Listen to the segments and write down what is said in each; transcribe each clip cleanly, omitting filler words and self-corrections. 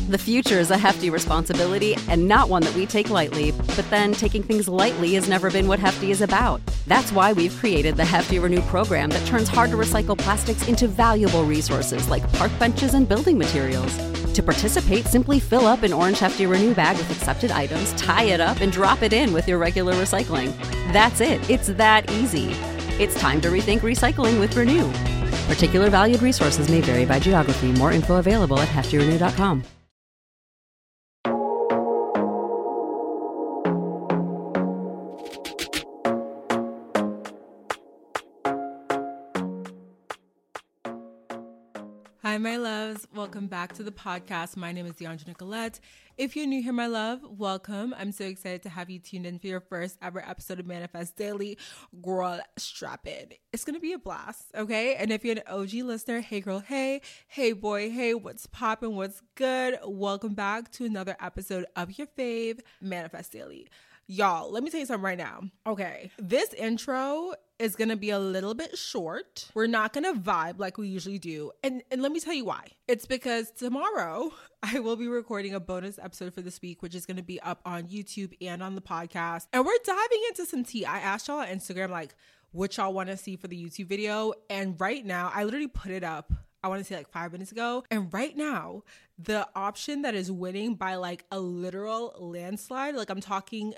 The future is a hefty responsibility and not one that we take lightly, but then taking things lightly has never been what Hefty is about. That's why we've created the Hefty Renew program that turns hard-to-recycle plastics into valuable resources like park benches and building materials. To participate, simply fill up an orange Hefty Renew bag with accepted items, tie it up, and drop it in with your regular recycling. That's it. It's that easy. It's time to rethink recycling with Renew. Particular valued resources may vary by geography. More info available at heftyrenew.com. Hi, my loves. Welcome back to the podcast. My name is DeAndre Nicolette. If you're new here, my love, welcome. I'm so excited to have you tuned in for your first ever episode of Manifest Daily. Girl, strap in. It's going to be a blast, okay? And if you're an OG listener, hey girl, hey boy, hey, what's poppin', what's good? Welcome back to another episode of your fave, Manifest Daily. Y'all, let me tell you something right now. Okay, this intro is going to be a little bit short. We're not going to vibe like we usually do. And let me tell you why. It's because tomorrow I will be recording a bonus episode for this week, which is going to be up on YouTube and on the podcast. And we're diving into some tea. I asked y'all on Instagram, like, what y'all want to see for the YouTube video. And right now, I literally put it up, I want to say like 5 minutes ago. And right now, the option that is winning by like a literal landslide, like I'm talking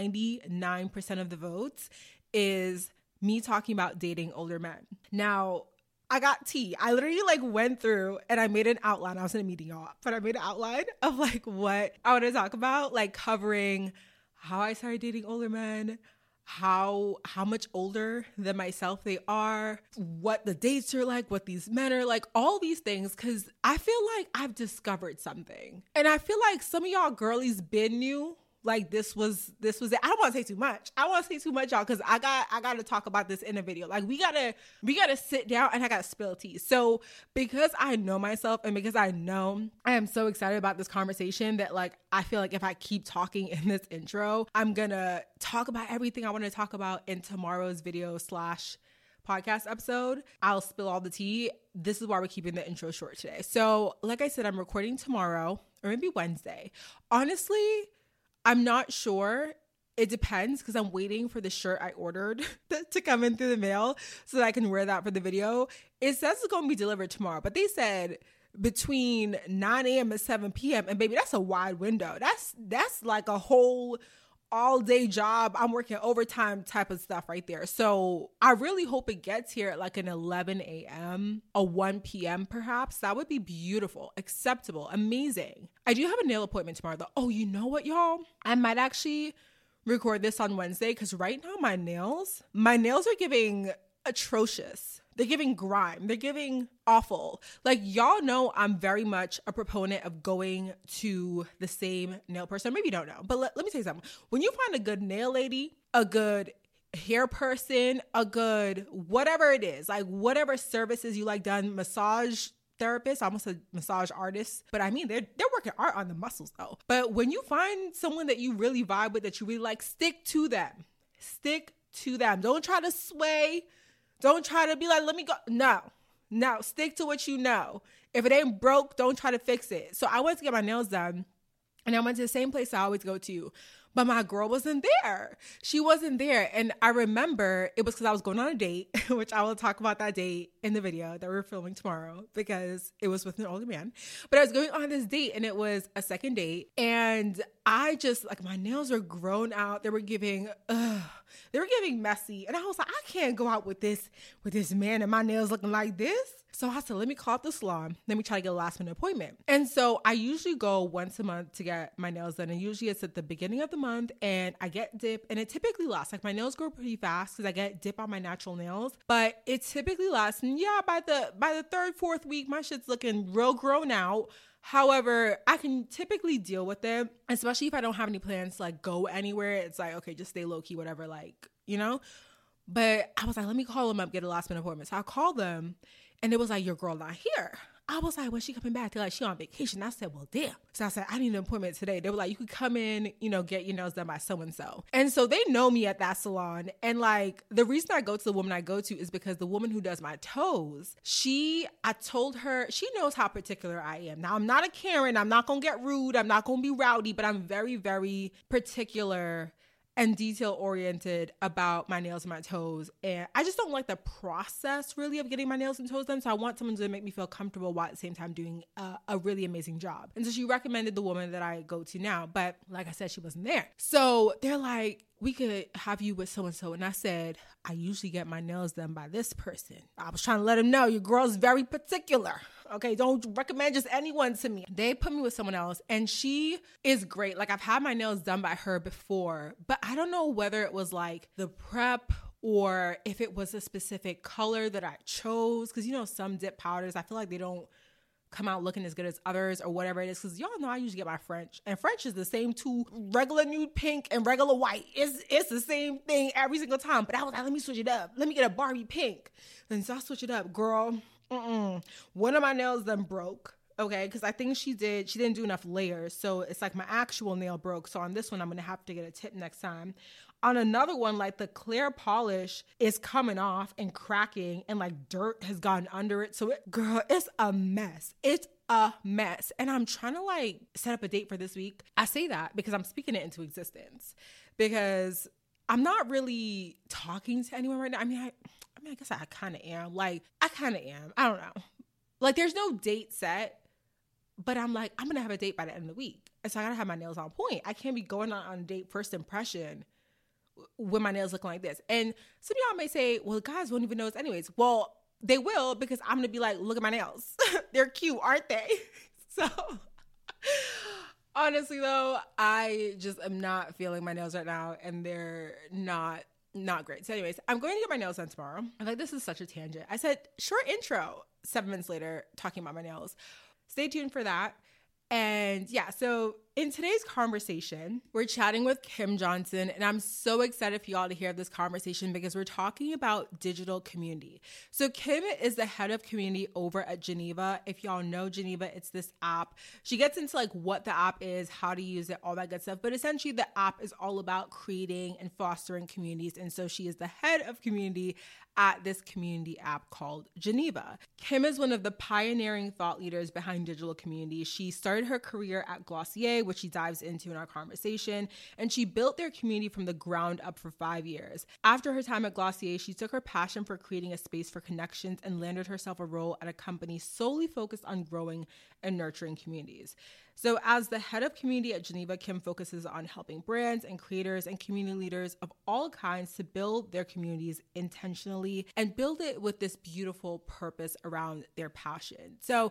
99% of the votes, is me talking about dating older men. Now, I got tea. I literally like went through and I made an outline. I was in a meeting, y'all, but I made an outline of like what I want to talk about, like covering how I started dating older men, how much older than myself they are, what the dates are like, what these men are like, all these things, because I feel like I've discovered something. And I feel like some of y'all girlies been new. Like this was it. I don't want to say too much. I want to say too much, y'all, because I got to talk about this in a video. Like we gotta sit down and I gotta spill tea. So because I know myself and because I know I am so excited about this conversation that like I feel like if I keep talking in this intro, I'm gonna talk about everything I want to talk about in tomorrow's video / podcast episode. I'll spill all the tea. This is why we're keeping the intro short today. So like I said, I'm recording tomorrow or maybe Wednesday. Honestly, I'm not sure. It depends because I'm waiting for the shirt I ordered to come in through the mail so that I can wear that for the video. It says it's going to be delivered tomorrow, but they said between 9 a.m. and 7 p.m. And baby, that's a wide window. That's like a whole all day job. I'm working overtime type of stuff right there. So I really hope it gets here at like an 11 a.m., a 1 p.m. perhaps. That would be beautiful, acceptable, amazing. I do have a nail appointment tomorrow though. Oh, you know what, y'all? I might actually record this on Wednesday because right now my nails are giving atrocious. They're giving grime. They're giving awful. Like, y'all know I'm very much a proponent of going to the same nail person. Maybe you don't know, but let me tell you something. When you find a good nail lady, a good hair person, a good whatever it is, like whatever services you like done, massage therapist, I almost said massage artist, but I mean, they're working art on the muscles though. But when you find someone that you really vibe with, that you really like, stick to them. Stick to them. Don't try to sway. Don't try to be like, let me go. No, stick to what you know. If it ain't broke, don't try to fix it. So I went to get my nails done and I went to the same place I always go to, but my girl wasn't there. She wasn't there. And I remember it was because I was going on a date, which I will talk about that date in the video that we're filming tomorrow because it was with an older man. But I was going on this date and it was a second date. And I just, like, my nails were grown out. They were giving messy. And I was like, I can't go out with this man and my nails looking like this. So I said, let me call up the salon. Let me try to get a last minute appointment. And so I usually go once a month to get my nails done. And usually it's at the beginning of the month and I get dip and it typically lasts. Like my nails grow pretty fast because I get dip on my natural nails, but it typically lasts. And yeah, by the third, fourth week, my shit's looking real grown out. However, I can typically deal with it, especially if I don't have any plans to like go anywhere. It's like, okay, just stay low key, whatever, like, you know? But I was like, let me call them up, get a last minute appointment. So I called them and it was like, your girl not here. I was like, when she coming back? They're like, she on vacation. I said, well, damn. So I said, I need an appointment today. They were like, you could come in, get your nails done by so-and-so. And so they know me at that salon. And like, the reason I go to the woman I go to is because the woman who does my toes, I told her, she knows how particular I am. Now, I'm not a Karen. I'm not going to get rude. I'm not going to be rowdy, but I'm very, very particular and detail oriented about my nails and my toes. And I just don't like the process really of getting my nails and toes done. So I want someone to make me feel comfortable while at the same time doing a really amazing job. And so she recommended the woman that I go to now. But like I said, she wasn't there. So they're like, we could have you with so-and-so. And I said, I usually get my nails done by this person. I was trying to let them know your girl's very particular. Okay, don't recommend just anyone to me. They put me with someone else and she is great. Like I've had my nails done by her before, but I don't know whether it was like the prep or if it was a specific color that I chose. Cause some dip powders, I feel like they don't come out looking as good as others or whatever it is. Cause y'all know I usually get my French, and French is the same two, regular nude pink and regular white. It's the same thing every single time. But I was like, let me switch it up. Let me get a Barbie pink. And so I switch it up, girl. One of my nails then broke. Okay, because I think she didn't do enough layers. So it's like my actual nail broke. So on this one, I'm going to have to get a tip next time. On another one, like the clear polish is coming off and cracking and like dirt has gotten under it. So girl, it's a mess. It's a mess. And I'm trying to like set up a date for this week. I say that because I'm speaking it into existence because I'm not really talking to anyone right now. I mean, I guess I kind of am. Like, I kind of am. I don't know. Like, there's no date set, but I'm like, I'm going to have a date by the end of the week. And so I got to have my nails on point. I can't be going on a date first impression with my nails looking like this. And some of y'all may say, well, guys won't even notice anyways. Well, they will because I'm going to be like, look at my nails. They're cute, aren't they? So honestly, though, I just am not feeling my nails right now. And they're not great. So anyways, I'm going to get my nails done tomorrow. I'm like, this is such a tangent. I said, short intro, 7 minutes later, talking about my nails. Stay tuned for that. And yeah, so in today's conversation, we're chatting with Kim Johnson, and I'm so excited for y'all to hear this conversation because we're talking about digital community. So Kim is the head of community over at Geneva. If y'all know Geneva, it's this app. She gets into like what the app is, how to use it, all that good stuff. But essentially the app is all about creating and fostering communities. And so she is the head of community at this community app called Geneva. Kim is one of the pioneering thought leaders behind digital community. She started her career at Glossier, which she dives into in our conversation, and she built their community from the ground up for 5 years. After her time at Glossier, she took her passion for creating a space for connections and landed herself a role at a company solely focused on growing and nurturing communities. So as the head of community at Geneva, Kim focuses on helping brands and creators and community leaders of all kinds to build their communities intentionally and build it with this beautiful purpose around their passion. So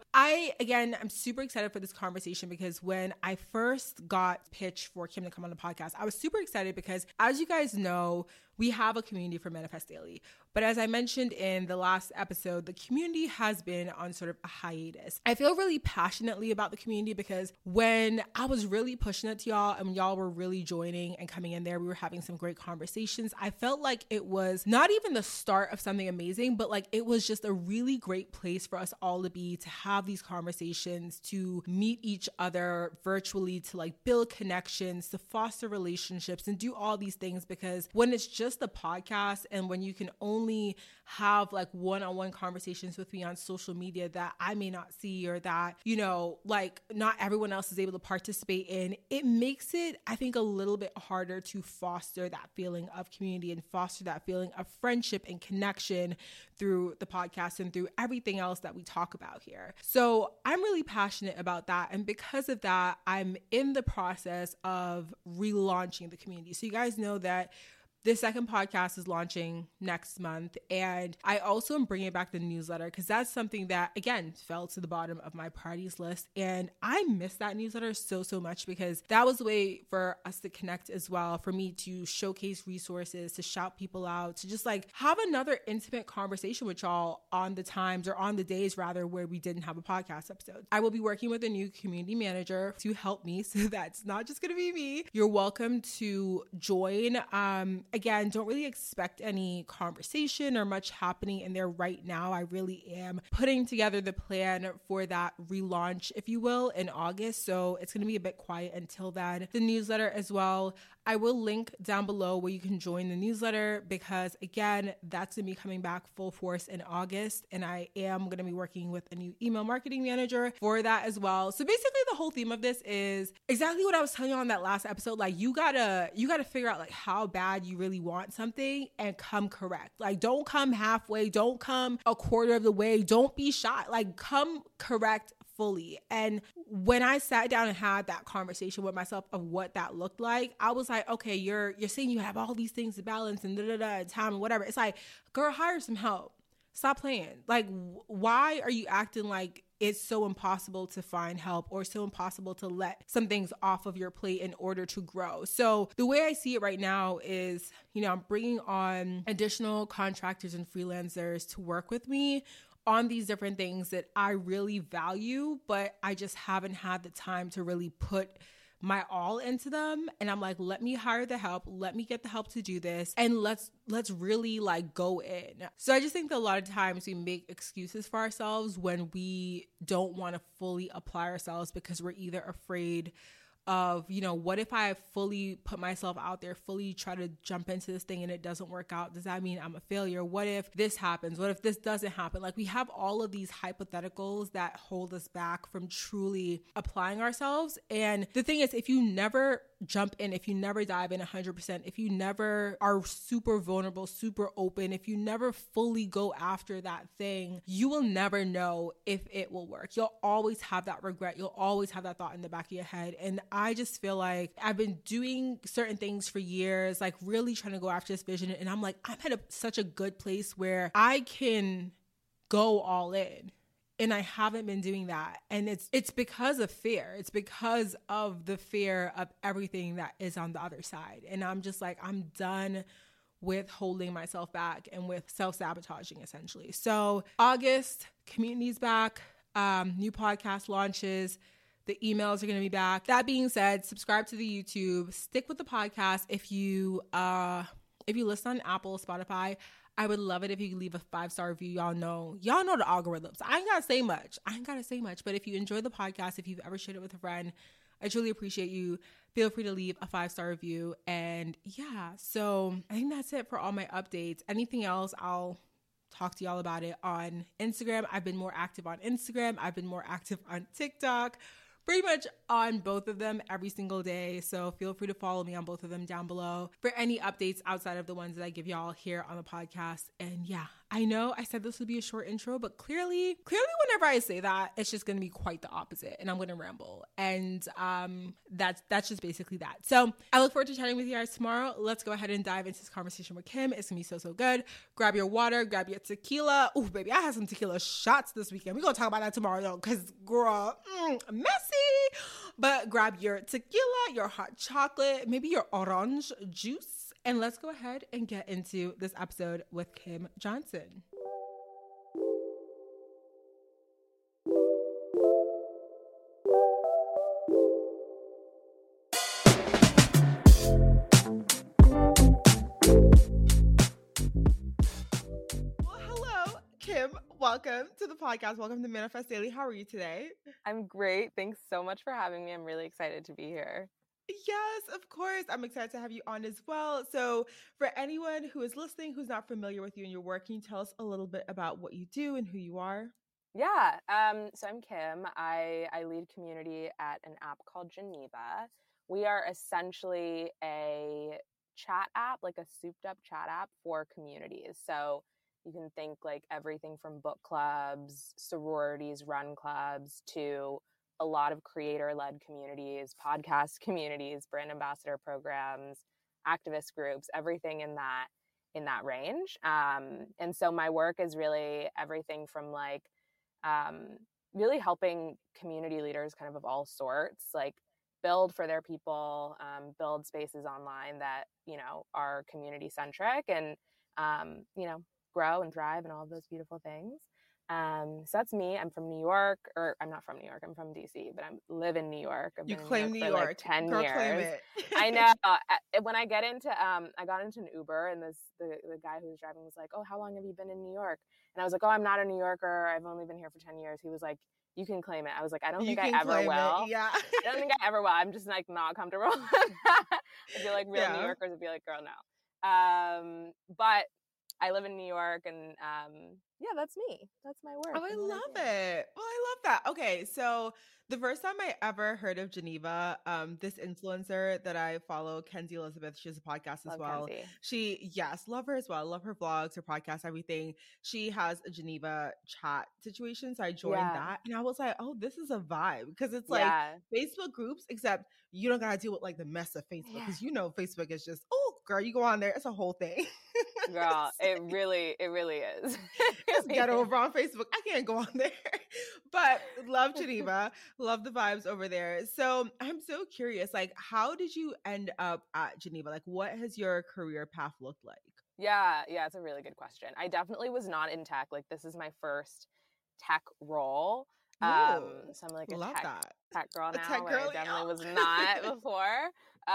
I'm super excited for this conversation because when I first got pitched for Kim to come on the podcast, I was super excited because, as you guys know, we have a community for Manifest Daily. But as I mentioned in the last episode, the community has been on sort of a hiatus. I feel really passionately about the community because when I was really pushing it to y'all and y'all were really joining and coming in there, we were having some great conversations. I felt like it was not even the start of something amazing, but like it was just a really great place for us all to be, to have these conversations, to meet each other virtually, to like build connections, to foster relationships and do all these things. Because when it's just a podcast and when you can only have like one-on-one conversations with me on social media that I may not see or that, like not everyone else is able to participate in, it makes it, I think, a little bit harder to foster that feeling of community and foster that feeling of friendship and connection through the podcast and through everything else that we talk about here. So I'm really passionate about that. And because of that, I'm in the process of relaunching the community. So you guys know that the second podcast is launching next month. And I also am bringing back the newsletter because that's something that, again, fell to the bottom of my priorities list. And I miss that newsletter so much because that was a way for us to connect as well, for me to showcase resources, to shout people out, to just like have another intimate conversation with y'all on the times, or on the days rather, where we didn't have a podcast episode. I will be working with a new community manager to help me. So that's not just going to be me. You're welcome to join again, don't really expect any conversation or much happening in there right now. I really am putting together the plan for that relaunch, if you will, in August. So it's going to be a bit quiet until then. The newsletter as well, I will link down below where you can join the newsletter because, again, that's going to be coming back full force in August. And I am going to be working with a new email marketing manager for that as well. So basically the whole theme of this is exactly what I was telling you on that last episode. Like you gotta figure out like how bad you really want something and come correct. Like don't come halfway. Don't come a quarter of the way. Don't be shy. Like come correct fully. And when I sat down and had that conversation with myself of what that looked like, I was like, okay, you're saying you have all these things to balance and time and whatever. It's like, girl, hire some help. Stop playing. Like, why are you acting like it's so impossible to find help or so impossible to let some things off of your plate in order to grow? So the way I see it right now is, I'm bringing on additional contractors and freelancers to work with me on these different things that I really value, but I just haven't had the time to really put my all into them. And I'm like, let me hire the help. Let me get the help to do this. And let's really like go in. So I just think that a lot of times we make excuses for ourselves when we don't want to fully apply ourselves because we're either afraid of, what if I fully put myself out there, fully try to jump into this thing and it doesn't work out? Does that mean I'm a failure? What if this happens? What if this doesn't happen? Like we have all of these hypotheticals that hold us back from truly applying ourselves. And the thing is, if you never jump in, if you never dive in 100%, if you never are super vulnerable, super open, if you never fully go after that thing, you will never know if it will work. You'll always have that regret. You'll always have that thought in the back of your head. And I just feel like I've been doing certain things for years, like really trying to go after this vision. And I'm like, I'm at such a good place where I can go all in. And I haven't been doing that. And it's because of fear. It's because of the fear of everything that is on the other side. And I'm just like, I'm done with holding myself back and with self-sabotaging essentially. So August, community's back, new podcast launches. The emails are going to be back. That being said, subscribe to the YouTube, stick with the podcast. If you listen on Apple, Spotify, I would love it if you could leave a 5-star review. Y'all know the algorithms. I ain't got to say much. But if you enjoy the podcast, if you've ever shared it with a friend, I truly appreciate you. Feel free to leave a 5-star review. And yeah, so I think that's it for all my updates. Anything else, I'll talk to y'all about it on Instagram. I've been more active on Instagram. I've been more active on TikTok. Pretty much on both of them every single day. So feel free to follow me on both of them down below for any updates outside of the ones that I give y'all here on the podcast. And yeah, I know I said this would be a short intro, but clearly whenever I say that, it's just going to be quite the opposite and I'm going to ramble. And that's just basically that. So I look forward to chatting with you guys tomorrow. Let's go ahead and dive into this conversation with Kim. It's going to be so good. Grab your water, grab your tequila. Ooh, baby, I had some tequila shots this weekend. We're going to talk about that tomorrow though, because girl, messy. But grab your tequila, your hot chocolate, maybe your orange juice, and let's go ahead and get into this episode with Kim Johnson. Well, hello, Kim. Welcome to the podcast. Welcome to Manifest Daily. How are you today? I'm great. Thanks so much for having me. I'm really excited to be here. Yes, of course. I'm excited to have you on as well. So for anyone who is listening, who's not familiar with you and your work, can you tell us a little bit about what you do and who you are? Yeah. So I'm Kim. I lead community at an app called Geneva. We are essentially a chat app, like a souped up chat app for communities. So you can think like everything from book clubs, sororities, run clubs, to a lot of creator-led communities, podcast communities, brand ambassador programs, activist groups, everything in that range. And so my work is really everything from like really helping community leaders kind of all sorts, like build for their people, build spaces online that, are community centric and, grow and thrive and all of those beautiful things. So that's me. I'm from New York, or I'm not from New York. I'm from DC, but I live in New York. I've You been in New claim York New for like York. 10 Girl, claim years. it. I know. When I got into an Uber, and the guy who was driving was like, "Oh, how long have you been in New York?" And I was like, "Oh, I'm not a New Yorker. I've only been here for 10 years." He was like, "You can claim it." I was like, "I don't You think I can ever claim it. will. Yeah. I don't think I ever will. I'm just like not comfortable with that." I feel like real New Yeah. Yorkers would be like, "Girl, no." But I live in New York, and yeah, that's me. That's my work. Oh, I love it. Well, I love that. Okay, so the first time I ever heard of Geneva, this influencer that I follow, Kenzie Elizabeth, she has a podcast as Love well. Kenzie. Yes, love her as well. Love her vlogs, her podcast, everything. She has a Geneva chat situation, so I joined Yeah. that, and I was like, oh, this is a vibe because it's like Yeah. Facebook groups, except you don't gotta deal with like the mess of Facebook Yeah. because Facebook is just, oh, girl, you go on there, it's a whole thing. Girl, it really is. It's ghetto over on Facebook. I can't go on there. But love Geneva. Love the vibes over there. So I'm so curious, like, how did you end up at Geneva? Like, what has your career path looked like? Yeah, it's a really good question. I definitely was not in tech. Like, this is my first tech role. Ooh, So I'm like a love that. tech girl A now, tech where I girly. definitely Oh. was not before.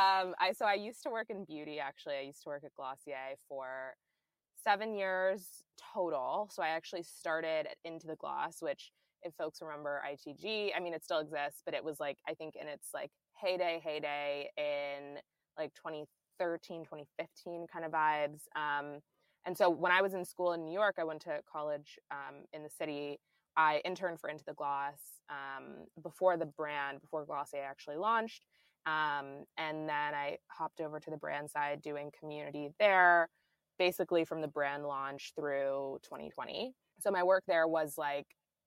I used to work in beauty, actually. I used to work at Glossier for 7 years total. So I actually started at Into the Gloss, which, if folks remember ITG, I mean, it still exists, but it was like, I think in its like heyday in like 2013, 2015 kind of vibes. And so when I was in school in New York, I went to college in the city. I interned for Into the Gloss before Glossier actually launched. And then I hopped over to the brand side doing community there, basically from the brand launch through 2020. So my work there was like,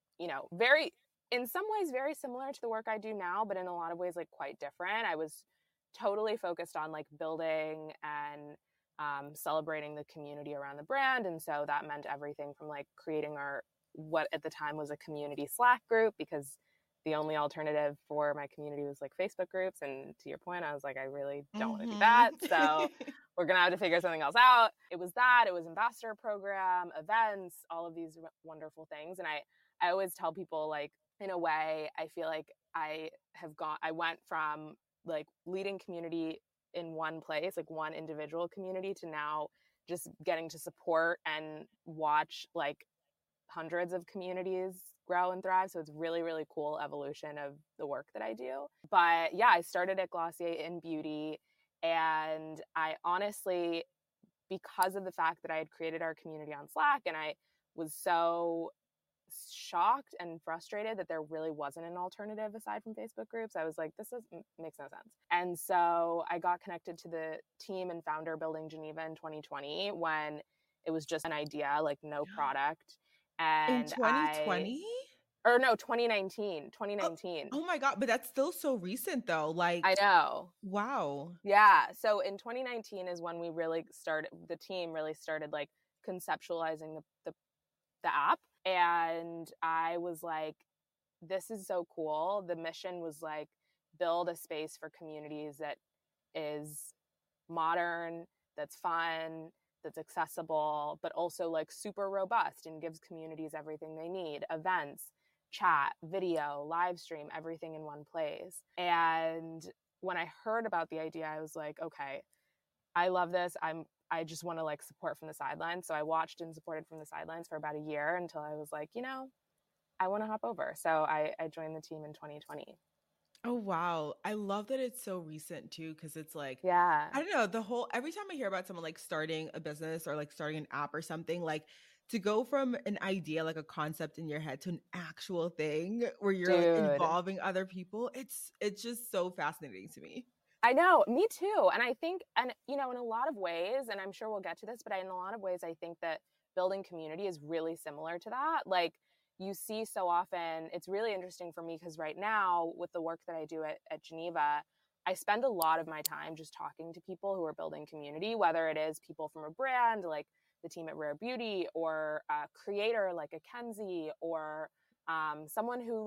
in some ways very similar to the work I do now, but in a lot of ways like quite different. I was totally focused on like building and celebrating the community around the brand. And so that meant everything from like creating what at the time was a community Slack group, because the only alternative for my community was like Facebook groups. And to your point, I was like, I really don't want to do that. So we're going to have to figure something else out. It was ambassador program, events, all of these wonderful things. And I always tell people, like, in a way, I feel like I went from like leading community in one place, like one individual community, to now just getting to support and watch like hundreds of communities grow and thrive. So it's really, really cool evolution of the work that I do. But yeah, I started at Glossier in beauty. And I honestly, because of the fact that I had created our community on Slack, and I was so shocked and frustrated that there really wasn't an alternative aside from Facebook groups, I was like, makes no sense. And so I got connected to the team and founder building Geneva in 2020, when it was just an idea, like no product. And in 2020? Or no, 2019. Oh my God. But that's still so recent though. Like, I know. Wow. Yeah. So in 2019 is when the team really started like conceptualizing the app. And I was like, this is so cool. The mission was like, build a space for communities that is modern, that's fun, that's accessible, but also like super robust and gives communities everything they need: events, chat, video, live stream, everything in one place. And when I heard about the idea, I was like, okay, I love this. I just want to like support from the sidelines. So I watched and supported from the sidelines for about a year until I was like, I want to hop over. So I joined the team in 2020. Oh, wow. I love that it's so recent too, because it's like, Yeah. I don't know, every time I hear about someone like starting a business or like starting an app or something, like to go from an idea, like a concept in your head, to an actual thing where you're like involving other people, it's just so fascinating to me. I know, me too. And I think, and in a lot of ways, and I'm sure we'll get to this, but in a lot of ways, I think that building community is really similar to that. Like, you see so often, it's really interesting for me because right now with the work that I do at Geneva, I spend a lot of my time just talking to people who are building community, whether it is people from a brand like the team at Rare Beauty, or a creator like a Kenzie, or someone who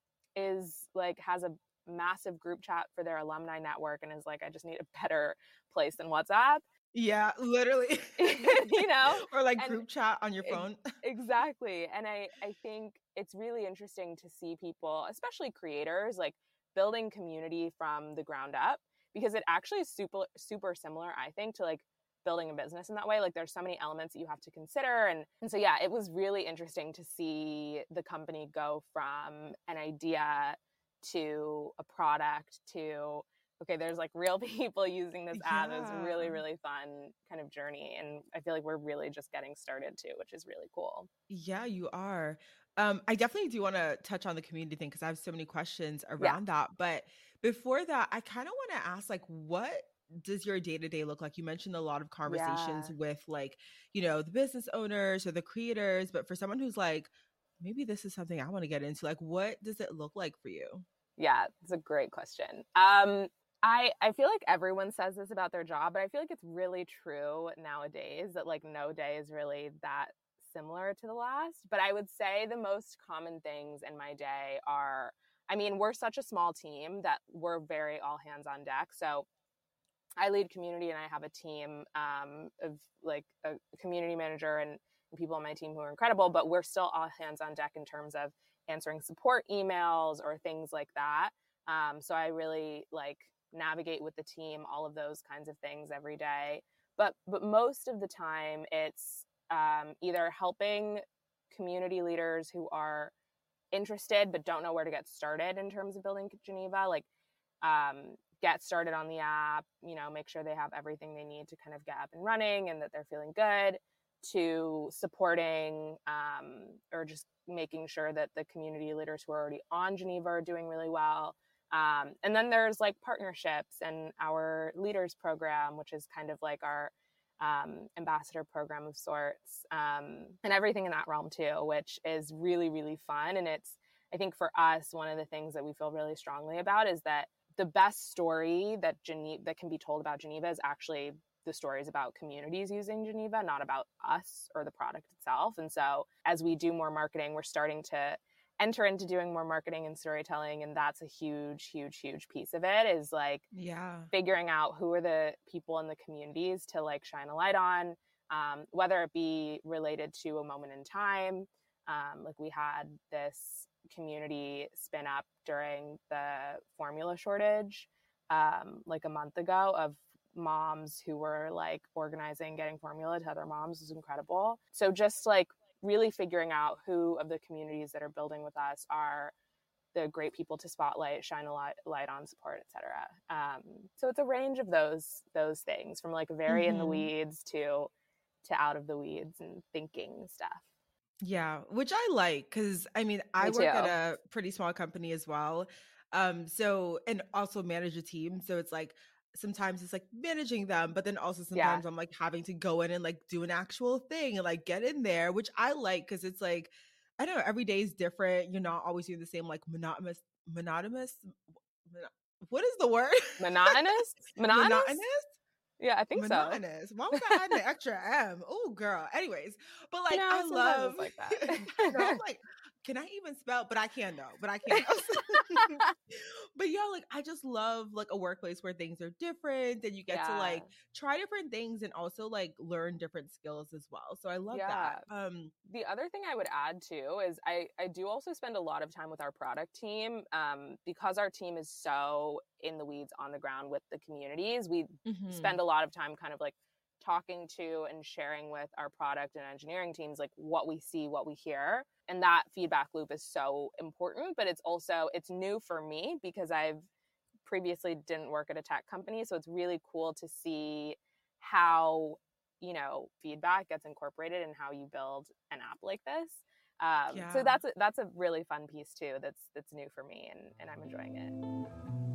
has a massive group chat for their alumni network and is like, I just need a better place than WhatsApp. Yeah, literally. you know? Or like And group chat on your phone. exactly. And I think it's really interesting to see people, especially creators, like building community from the ground up, because it actually is super similar, I think, to like building a business in that way. Like there's so many elements that you have to consider. And so, yeah, it was really interesting to see the company go from an idea to a product to, okay, there's like real people using this app. It's really, Yeah. really fun kind of journey. And I feel like we're really just getting started too, which is really cool. Yeah, you are. I definitely do want to touch on the community thing because I have so many questions Yeah. around that. But before that, I kind of want to ask, like, what does your day to day look like? You mentioned a lot of conversations Yeah. with, like, the business owners or the creators. But for someone who's like, maybe this is something I want to get into, like, what does it look like for you? Yeah, it's a great question. I feel like everyone says this about their job, but I feel like it's really true nowadays that like no day is really that similar to the last. But I would say the most common things in my day are, I mean, we're such a small team that we're very all hands on deck. So I lead community and I have a team of like a community manager and people on my team who are incredible, but we're still all hands on deck in terms of answering support emails or things like that. So I really like navigate with the team, all of those kinds of things every day. But most of the time it's either helping community leaders who are interested but don't know where to get started in terms of building Geneva, like get started on the app, make sure they have everything they need to kind of get up and running and that they're feeling good, to supporting or just making sure that the community leaders who are already on Geneva are doing really well. And then there's like partnerships and our leaders program, which is kind of like our ambassador program of sorts, and everything in that realm too, which is really, really fun. And it's, I think for us, one of the things that we feel really strongly about is that the best story that can be told about Geneva is actually the stories about communities using Geneva, not about us or the product itself. And so as we do more marketing, we're starting to enter into doing more marketing and storytelling. And that's a huge, huge, huge piece of it, is like figuring out who are the people in the communities to like shine a light on, whether it be related to a moment in time. Like we had this community spin up during the formula shortage like a month ago, of moms who were like organizing getting formula to other moms. Was incredible. So just like really figuring out who of the communities that are building with us are the great people to spotlight, shine a light on, support, etc. So it's a range of those things, from like very in the weeds to out of the weeds and thinking stuff. Yeah, which I like, because I mean, I work at a pretty small company as well. So, and also manage a team. So it's like, sometimes it's like managing them, but then also sometimes I'm like having to go in and like do an actual thing and like get in there, which I like, because it's like, I don't know, every day is different. You're not always doing the same, like monotonous. What is the word? Monotonous? Yeah, I think monotonous. Why was I adding the extra M? Oh, girl. Anyways, but like, I love like that. I'm like, can I even spell? But I can though. But yeah, like I just love like a workplace where things are different and you get to like try different things and also like learn different skills as well. So I love that. The other thing I would add too is I do also spend a lot of time with our product team, because our team is so in the weeds on the ground with the communities. We spend a lot of time kind of like talking to and sharing with our product and engineering teams like what we see, what we hear. And that feedback loop is so important, but it's new for me because I've previously didn't work at a tech company. So it's really cool to see how, feedback gets incorporated in how you build an app like this. So that's a really fun piece too. That's new for me, and I'm enjoying it.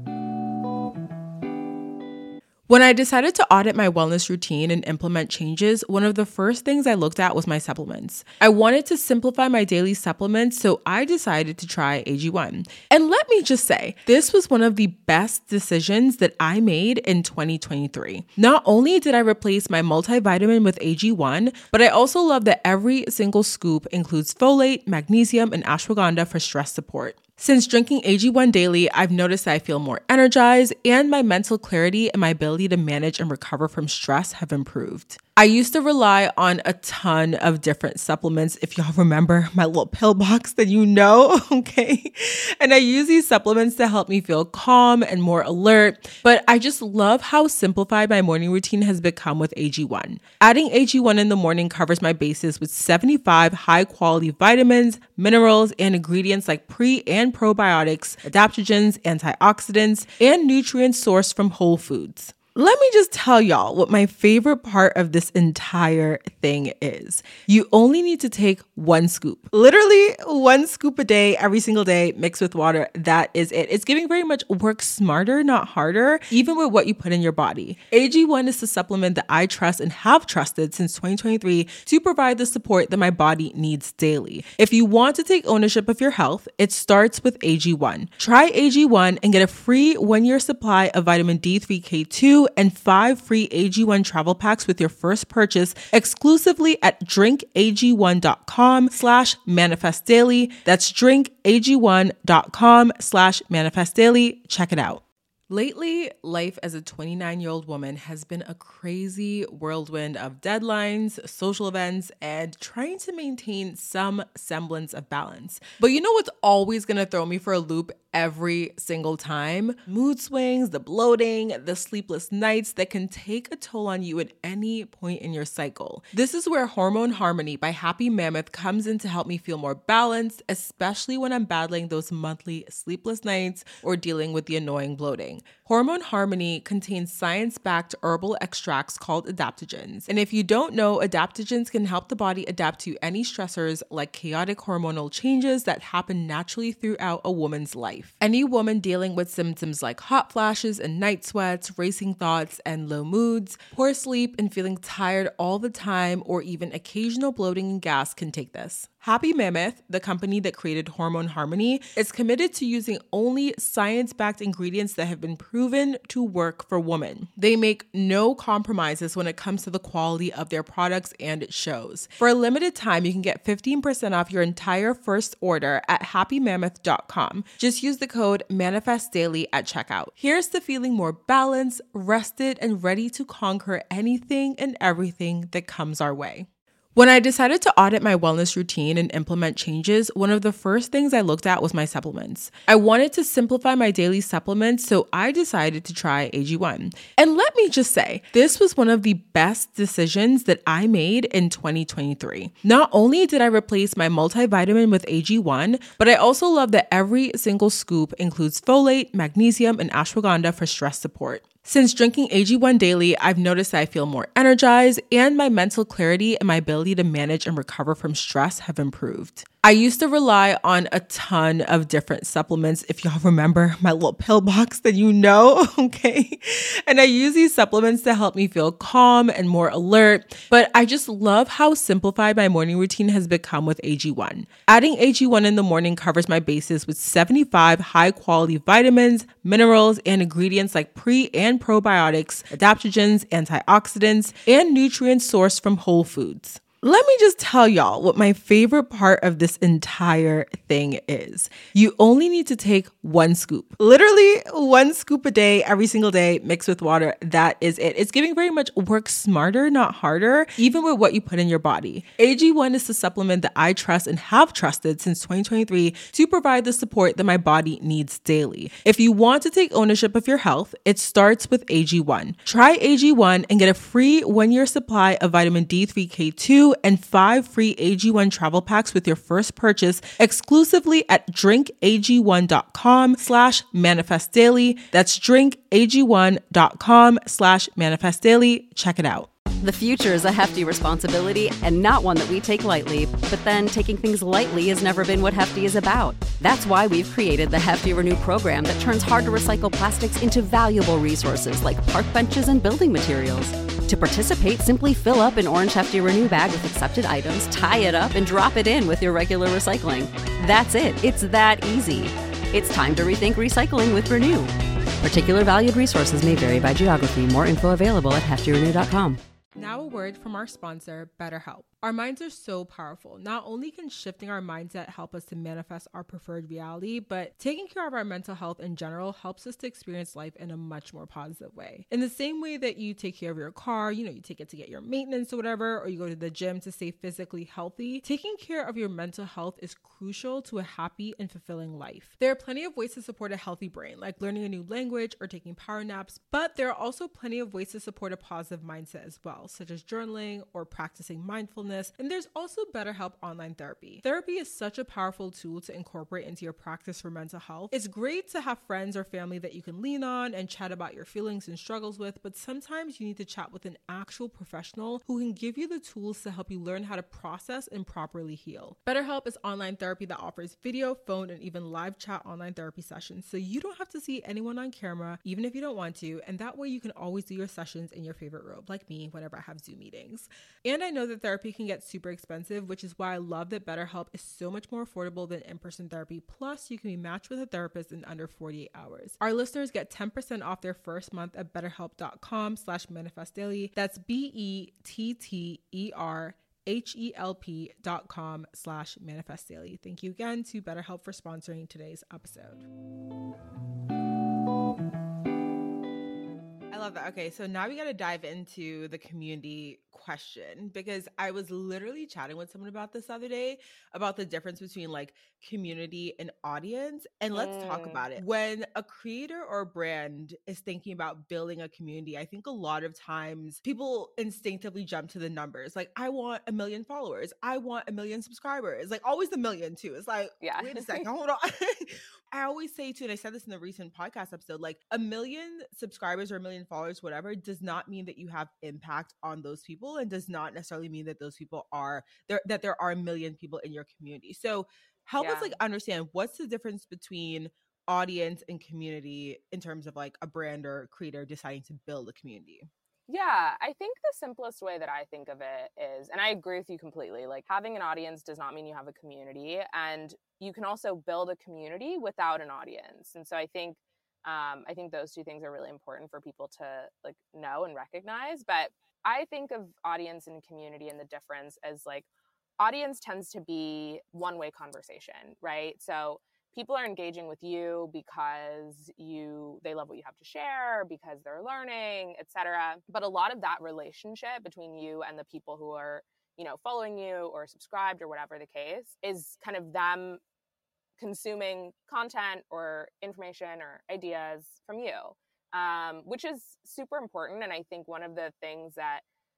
When I decided to audit my wellness routine and implement changes, one of the first things I looked at was my supplements. I wanted to simplify my daily supplements, so I decided to try AG1. And let me just say, this was one of the best decisions that I made in 2023. Not only did I replace my multivitamin with AG1, but I also love that every single scoop includes folate, magnesium, and ashwagandha for stress support. Since drinking AG1 daily, I've noticed that I feel more energized and my mental clarity and my ability to manage and recover from stress have improved. I used to rely on a ton of different supplements. If y'all remember my little pill box that okay? And I use these supplements to help me feel calm and more alert, but I just love how simplified my morning routine has become with AG1. Adding AG1 in the morning covers my bases with 75 high-quality vitamins, minerals, and ingredients like pre- and probiotics, adaptogens, antioxidants, and nutrients sourced from whole foods. Let me just tell y'all what my favorite part of this entire thing is. You only need to take one scoop. Literally one scoop a day, every single day, mixed with water. That is it. It's giving very much work smarter, not harder, even with what you put in your body. AG1 is the supplement that I trust and have trusted since 2023 to provide the support that my body needs daily. If you want to take ownership of your health, it starts with AG1. Try AG1 and get a free 1-year supply of vitamin D3K2 and 5 free AG1 travel packs with your first purchase exclusively at drinkag1.com/manifestdaily. That's drinkag1.com/manifestdaily. Check it out. Lately, life as a 29-year-old woman has been a crazy whirlwind of deadlines, social events, and trying to maintain some semblance of balance. But you know what's always going to throw me for a loop every single time? Mood swings, the bloating, the sleepless nights that can take a toll on you at any point in your cycle. This is where Hormone Harmony by Happy Mammoth comes in to help me feel more balanced, especially when I'm battling those monthly sleepless nights or dealing with the annoying bloating. Hormone Harmony contains science-backed herbal extracts called adaptogens. And if you don't know, adaptogens can help the body adapt to any stressors like chaotic hormonal changes that happen naturally throughout a woman's life. Any woman dealing with symptoms like hot flashes and night sweats, racing thoughts and low moods, poor sleep and feeling tired all the time, or even occasional bloating and gas can take this. Happy Mammoth, the company that created Hormone Harmony, is committed to using only science-backed ingredients that have been proven to work for women. They make no compromises when it comes to the quality of their products, and it shows. For a limited time, you can get 15% off your entire first order at happymammoth.com. Just use the code MANIFESTDAILY at checkout. Here's to feeling more balanced, rested, and ready to conquer anything and everything that comes our way. When I decided to audit my wellness routine and implement changes, one of the first things I looked at was my supplements. I wanted to simplify my daily supplements, so I decided to try AG1. And let me just say, this was one of the best decisions that I made in 2023. Not only did I replace my multivitamin with AG1, but I also love that every single scoop includes folate, magnesium, and ashwagandha for stress support. Since drinking AG1 daily, I've noticed that I feel more energized and my mental clarity and my ability to manage and recover from stress have improved. I used to rely on a ton of different supplements. If y'all remember my little pill box that okay? And I use these supplements to help me feel calm and more alert, but I just love how simplified my morning routine has become with AG1. Adding AG1 in the morning covers my bases with 75 high-quality vitamins, minerals, and ingredients like pre- and probiotics, adaptogens, antioxidants, and nutrients sourced from whole foods. Let me just tell y'all what my favorite part of this entire thing is. You only need to take one scoop. Literally one scoop a day, every single day, mixed with water. That is it. It's giving very much work smarter, not harder, even with what you put in your body. AG1 is the supplement that I trust and have trusted since 2023 to provide the support that my body needs daily. If you want to take ownership of your health, it starts with AG1. Try AG1 and get a free 1-year supply of vitamin D3K2 and 5 free AG1 travel packs with your first purchase exclusively at drinkag1.com/manifestdaily. That's drinkag1.com/manifestdaily. Check it out. The future is a hefty responsibility and not one that we take lightly, but then taking things lightly has never been what Hefty is about. That's why we've created the Hefty Renew program that turns hard to recycle plastics into valuable resources like park benches and building materials. To participate, simply fill up an orange Hefty Renew bag with accepted items, tie it up, and drop it in with your regular recycling. That's it. It's that easy. It's time to rethink recycling with Renew. Particular valued resources may vary by geography. More info available at heftyrenew.com. Now a word from our sponsor, BetterHelp. Our minds are so powerful. Not only can shifting our mindset help us to manifest our preferred reality, but taking care of our mental health in general helps us to experience life in a much more positive way. In the same way that you take care of your car, you take it to get your maintenance or whatever, or you go to the gym to stay physically healthy, taking care of your mental health is crucial to a happy and fulfilling life. There are plenty of ways to support a healthy brain, like learning a new language or taking power naps, but there are also plenty of ways to support a positive mindset as well, such as journaling or practicing mindfulness. And there's also BetterHelp online therapy. Therapy is such a powerful tool to incorporate into your practice for mental health. It's great to have friends or family that you can lean on and chat about your feelings and struggles with, but sometimes you need to chat with an actual professional who can give you the tools to help you learn how to process and properly heal. BetterHelp is online therapy that offers video, phone, and even live chat online therapy sessions, so you don't have to see anyone on camera, even if you don't want to, and that way you can always do your sessions in your favorite room, like me whenever I have Zoom meetings. And I know that therapy can get super expensive, which is why I love that BetterHelp is so much more affordable than in-person therapy. Plus, you can be matched with a therapist in under 48 hours. Our listeners get 10% off their first month at betterhelp.com/manifestdaily. That's BETTERHELP.com/manifestdaily. Thank you again to BetterHelp for sponsoring today's episode. I love that. Okay, so now we got to dive into the community question, because I was literally chatting with someone about this the other day, about the difference between like community and audience. And let's talk about it. When a creator or a brand is thinking about building a community, I think a lot of times people instinctively jump to the numbers. Like, I want 1 million followers. I want 1 million subscribers. Like, always the million too. It's like, wait a second, hold on. I always say too, and I said this in the recent podcast episode, like 1 million subscribers or 1 million followers, whatever, does not mean that you have impact on those people, and does not necessarily mean that those people are there, that there are 1 million people in your community. So help us like understand, what's the difference between audience and community in terms of like a brand or creator deciding to build a community? Yeah, I think the simplest way that I think of it is, and I agree with you completely, like having an audience does not mean you have a community, and you can also build a community without an audience. And so I think those two things are really important for people to like know and recognize. But I think of audience and community and the difference as like, audience tends to be one-way conversation, right? So people are engaging with you because they love what you have to share, because they're learning, etc. But a lot of that relationship between you and the people who are, following you or subscribed or whatever the case, is kind of them consuming content or information or ideas from you, which is super important. And I think one of the things that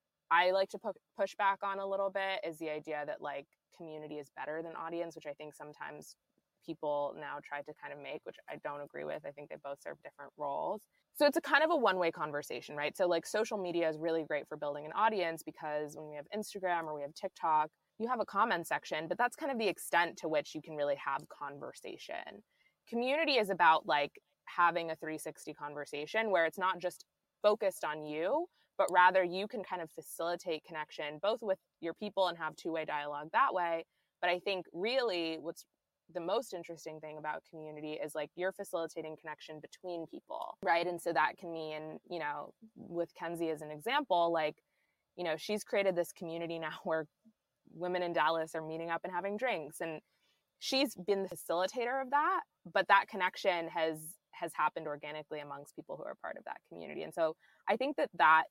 I like to push back on a little bit is the idea that like community is better than audience, which I think sometimes people now try to kind of make, which I don't agree with. I think they both serve different roles. So it's a kind of a one-way conversation, right? So like social media is really great for building an audience, because when we have Instagram or we have TikTok, you have a comment section, but that's kind of the extent to which you can really have conversation. Community is about like having a 360 conversation where it's not just focused on you, but rather you can kind of facilitate connection both with your people and have two-way dialogue that way. But I think really what's the most interesting thing about community is like you're facilitating connection between people, right? And so that can mean, with Kenzie as an example, like, she's created this community now where women in Dallas are meeting up and having drinks, and she's been the facilitator of that, but that connection has happened organically amongst people who are part of that community. And so I think that's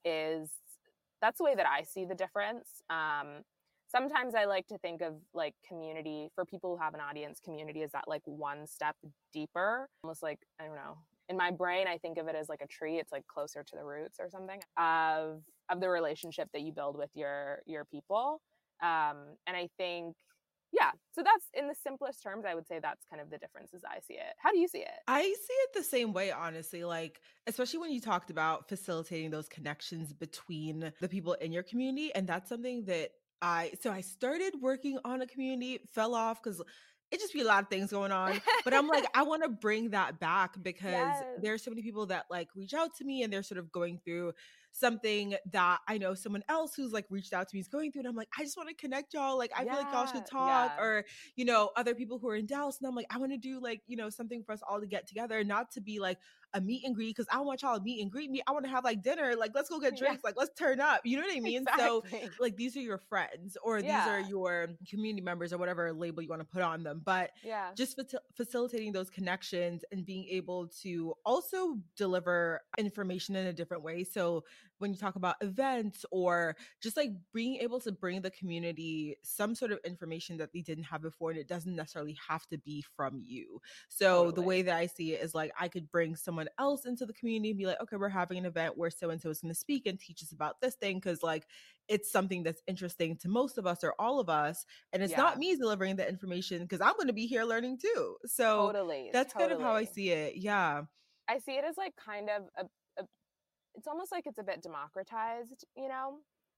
the way that I see the difference. Sometimes I like to think of like community for people who have an audience. Community is that like one step deeper, almost like, I don't know, in my brain, I think of it as like a tree. It's like closer to the roots or something of the relationship that you build with your people. And I think, so that's, in the simplest terms, I would say that's kind of the difference as I see it. How do you see it? I see it the same way, honestly, like, especially when you talked about facilitating those connections between the people in your community. And that's something that I started working on a community, fell off because it just be a lot of things going on. But I'm like, I want to bring that back, because there's so many people that like reach out to me and they're sort of going through something that I know someone else who's like reached out to me is going through. And I'm like, I just want to connect y'all. Like, I feel like y'all should talk. Or, other people who are in Dallas. And I'm like, I want to do like, something for us all to get together, not to be like a meet and greet because I want y'all to meet and greet me. I want to have like dinner. Like, let's go get drinks. Like, let's turn up. You know what I mean? So like, these are your friends or these are your community members or whatever label you want to put on them. But just facilitating those connections and being able to also deliver information in a different way. So when you talk about events or just like being able to bring the community some sort of information that they didn't have before, and it doesn't necessarily have to be from you. So the way that I see it is like I could bring someone else into the community and be like, okay, we're having an event where so-and-so is going to speak and teach us about this thing because like it's something that's interesting to most of us or all of us. And it's not me delivering the information because I'm going to be here learning too. So that's kind of how I see it. Yeah. I see it as like kind of it's almost like it's a bit democratized, you know,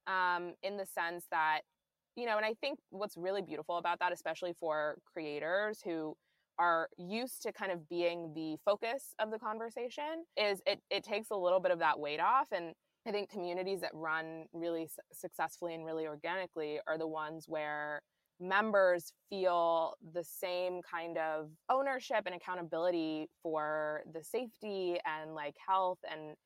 in the sense that, you know, and I think what's really beautiful about that, especially for creators who are used to kind of being the focus of the conversation, is it takes a little bit of that weight off. And I think communities that run really successfully and really organically are the ones where members feel the same kind of ownership and accountability for the safety and like health and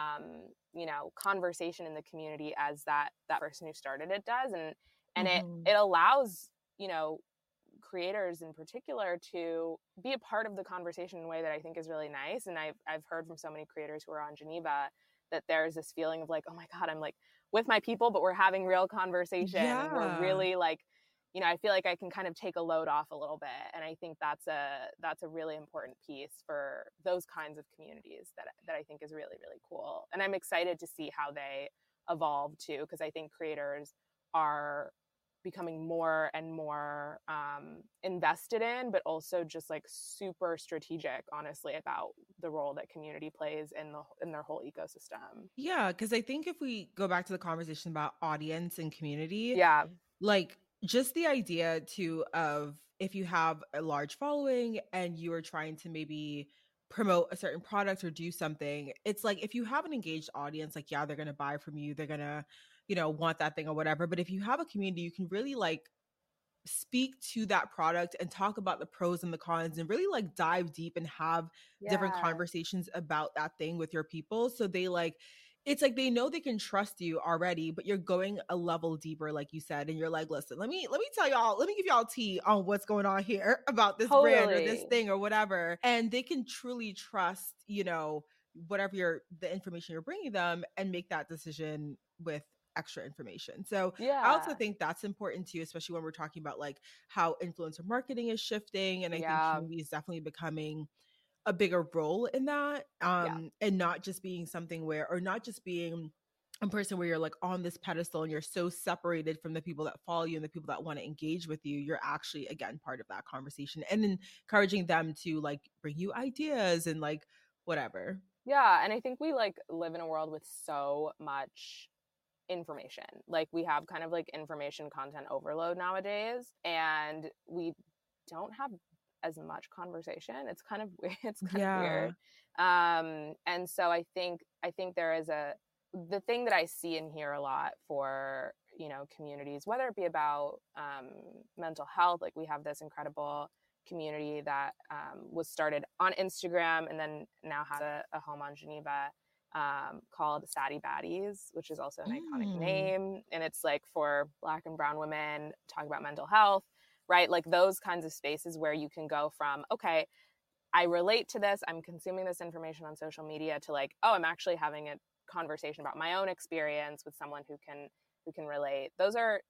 you know, conversation in the community as that person who started it does. And it allows, you know, creators in particular to be a part of the conversation in a way that I think is really nice. And I've heard from so many creators who are on Geneva that there's this feeling of like, oh my God, I'm like with my people, but we're having real conversation. And we're really like, you know, I feel like I can kind of take a load off a little bit. And I think that's a really important piece for those kinds of communities that I think is really, really cool. And I'm excited to see how they evolve too, because I think creators are becoming more and more invested in, but also just like super strategic, honestly, about the role that community plays in their whole ecosystem. Yeah, because I think if we go back to the conversation about audience and community, like just the idea too of if you have a large following and you are trying to maybe promote a certain product or do something, it's like if you have an engaged audience, like they're gonna buy from you, they're gonna, you know, want that thing or whatever. But if you have a community, you can really like speak to that product and talk about the pros and the cons and really like dive deep and have different conversations about that thing with your people. So they like, it's like they know they can trust you already, but you're going a level deeper, like you said, and you're like, listen, let me tell y'all, let me give y'all tea on what's going on here about this brand or this thing or whatever. And they can truly trust, you know, whatever the information you're bringing them and make that decision with extra information. So I also think that's important too, especially when we're talking about like how influencer marketing is shifting. And I think community is definitely becoming a bigger role in that. And not just being something where, or not just being a person where you're like on this pedestal and you're so separated from the people that follow you and the people that want to engage with you. You're actually, again, part of that conversation and encouraging them to like bring you ideas and like whatever. Yeah. And I think we like live in a world with so much information. Like we have kind of like information content overload nowadays, and we don't have as much conversation. It's kind of weird. It's kind of weird. And so I think there is the thing that I see and hear a lot for, you know, communities, whether it be about mental health, like we have this incredible community that was started on Instagram and then now has a home on Geneva, called Sadie Baddies, which is also an iconic name. And it's like for Black and brown women talking about mental health, right? Like those kinds of spaces where you can go from, okay, I relate to this, I'm consuming this information on social media, to like, oh, I'm actually having a conversation about my own experience with someone who can relate. Those are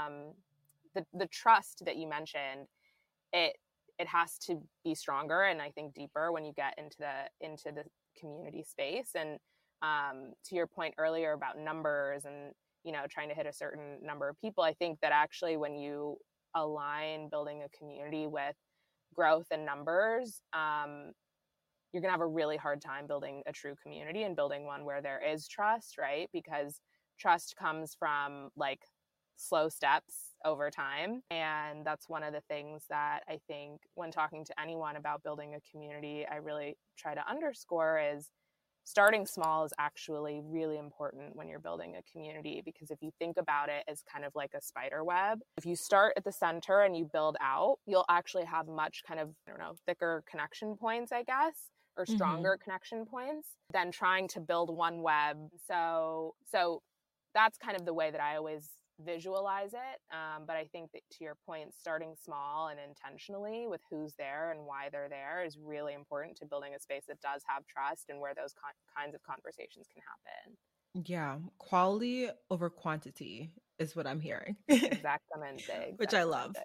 the trust that you mentioned. It has to be stronger and I think deeper when you get into the community space. And to your point earlier about numbers and, you know, trying to hit a certain number of people, I think that actually when you align building a community with growth and numbers, you're going to have a really hard time building a true community and building one where there is trust, right? Because trust comes from like slow steps over time. And that's one of the things that I think when talking to anyone about building a community, I really try to underscore is starting small is actually really important when you're building a community, because if you think about it as kind of like a spider web, if you start at the center and you build out, you'll actually have much kind of, I don't know, thicker connection points, I guess, or Mm-hmm. stronger connection points than trying to build one web. So that's kind of the way that I always visualize it. But I think that, to your point, starting small and intentionally with who's there and why they're there is really important to building a space that does have trust and where those kinds of conversations can happen. Yeah, quality over quantity is what I'm hearing. Exactamente. Which I love.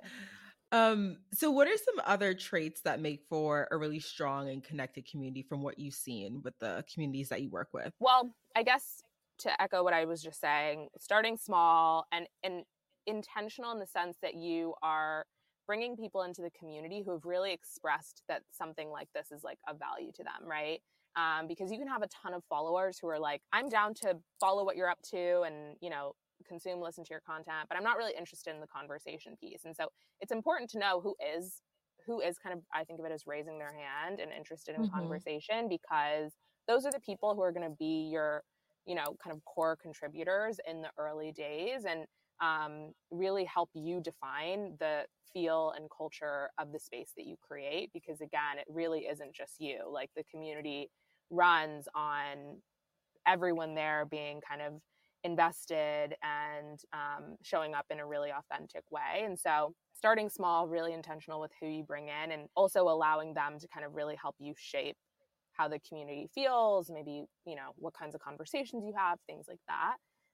So what are some other traits that make for a really strong and connected community from what you've seen with the communities that you work with? Well, I guess to echo what I was just saying, starting small and intentional in the sense that you are bringing people into the community who have really expressed that something like this is like a value to them, right? Because you can have a ton of followers who are like, I'm down to follow what you're up to and, consume, listen to your content, but I'm not really interested in the conversation piece. And so it's important to know who is kind of, I think of it as raising their hand and interested in conversation, because those are the people who are going to be your, kind of core contributors in the early days and really help you define the feel and culture of the space that you create. Because again, it really isn't just you. Like, the community runs on everyone there being kind of invested and showing up in a really authentic way. And so starting small, really intentional with who you bring in, and also allowing them to kind of really help you shape how the community feels, maybe, what kinds of conversations you have, things like that.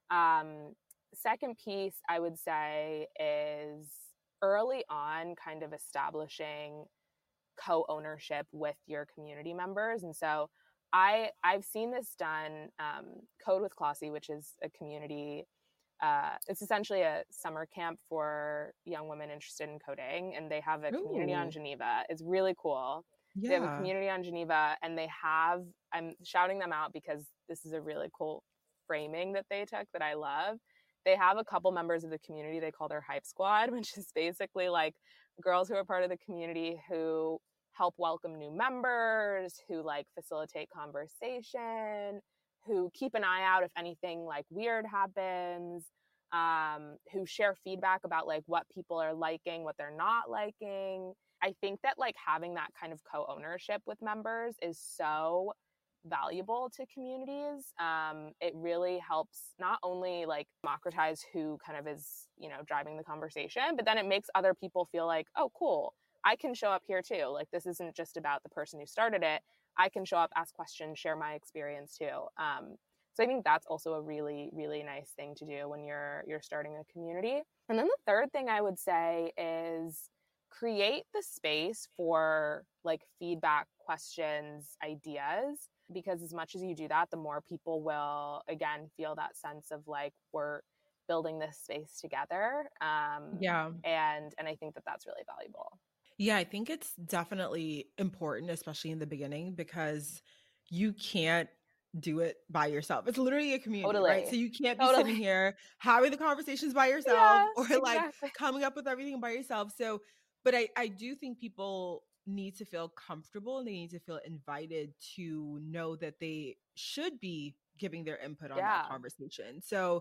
Second piece, I would say, is early on kind of establishing co-ownership with your community members. And so I've seen this done. Code with Clossie, which is a community, it's essentially a summer camp for young women interested in coding, and they have a community on Geneva. It's really cool. Yeah. They have a community on Geneva, and I'm shouting them out because this is a really cool framing that they took that I love. They have a couple members of the community they call their hype squad, which is basically like girls who are part of the community who help welcome new members, who like facilitate conversation, who keep an eye out if anything like weird happens, who share feedback about like what people are liking, what they're not liking. I think that like having that kind of co-ownership with members is so valuable to communities. It really helps not only like democratize who kind of is, driving the conversation, but then it makes other people feel like, oh, cool, I can show up here too. Like, this isn't just about the person who started it. I can show up, ask questions, share my experience too. So I think that's also a really, really nice thing to do when you're starting a community. And then the third thing I would say is create the space for like feedback, questions, ideas, because as much as you do that, the more people will, again, feel that sense of like, we're building this space together. Yeah. And I think that that's really valuable. Yeah, I think it's definitely important, especially in the beginning, because you can't do it by yourself. It's literally a community, Totally. right? So you can't be sitting here having the conversations by yourself or like exactly. coming up with everything by yourself. So, but I do think people need to feel comfortable and they need to feel invited to know that they should be giving their input on that conversation. So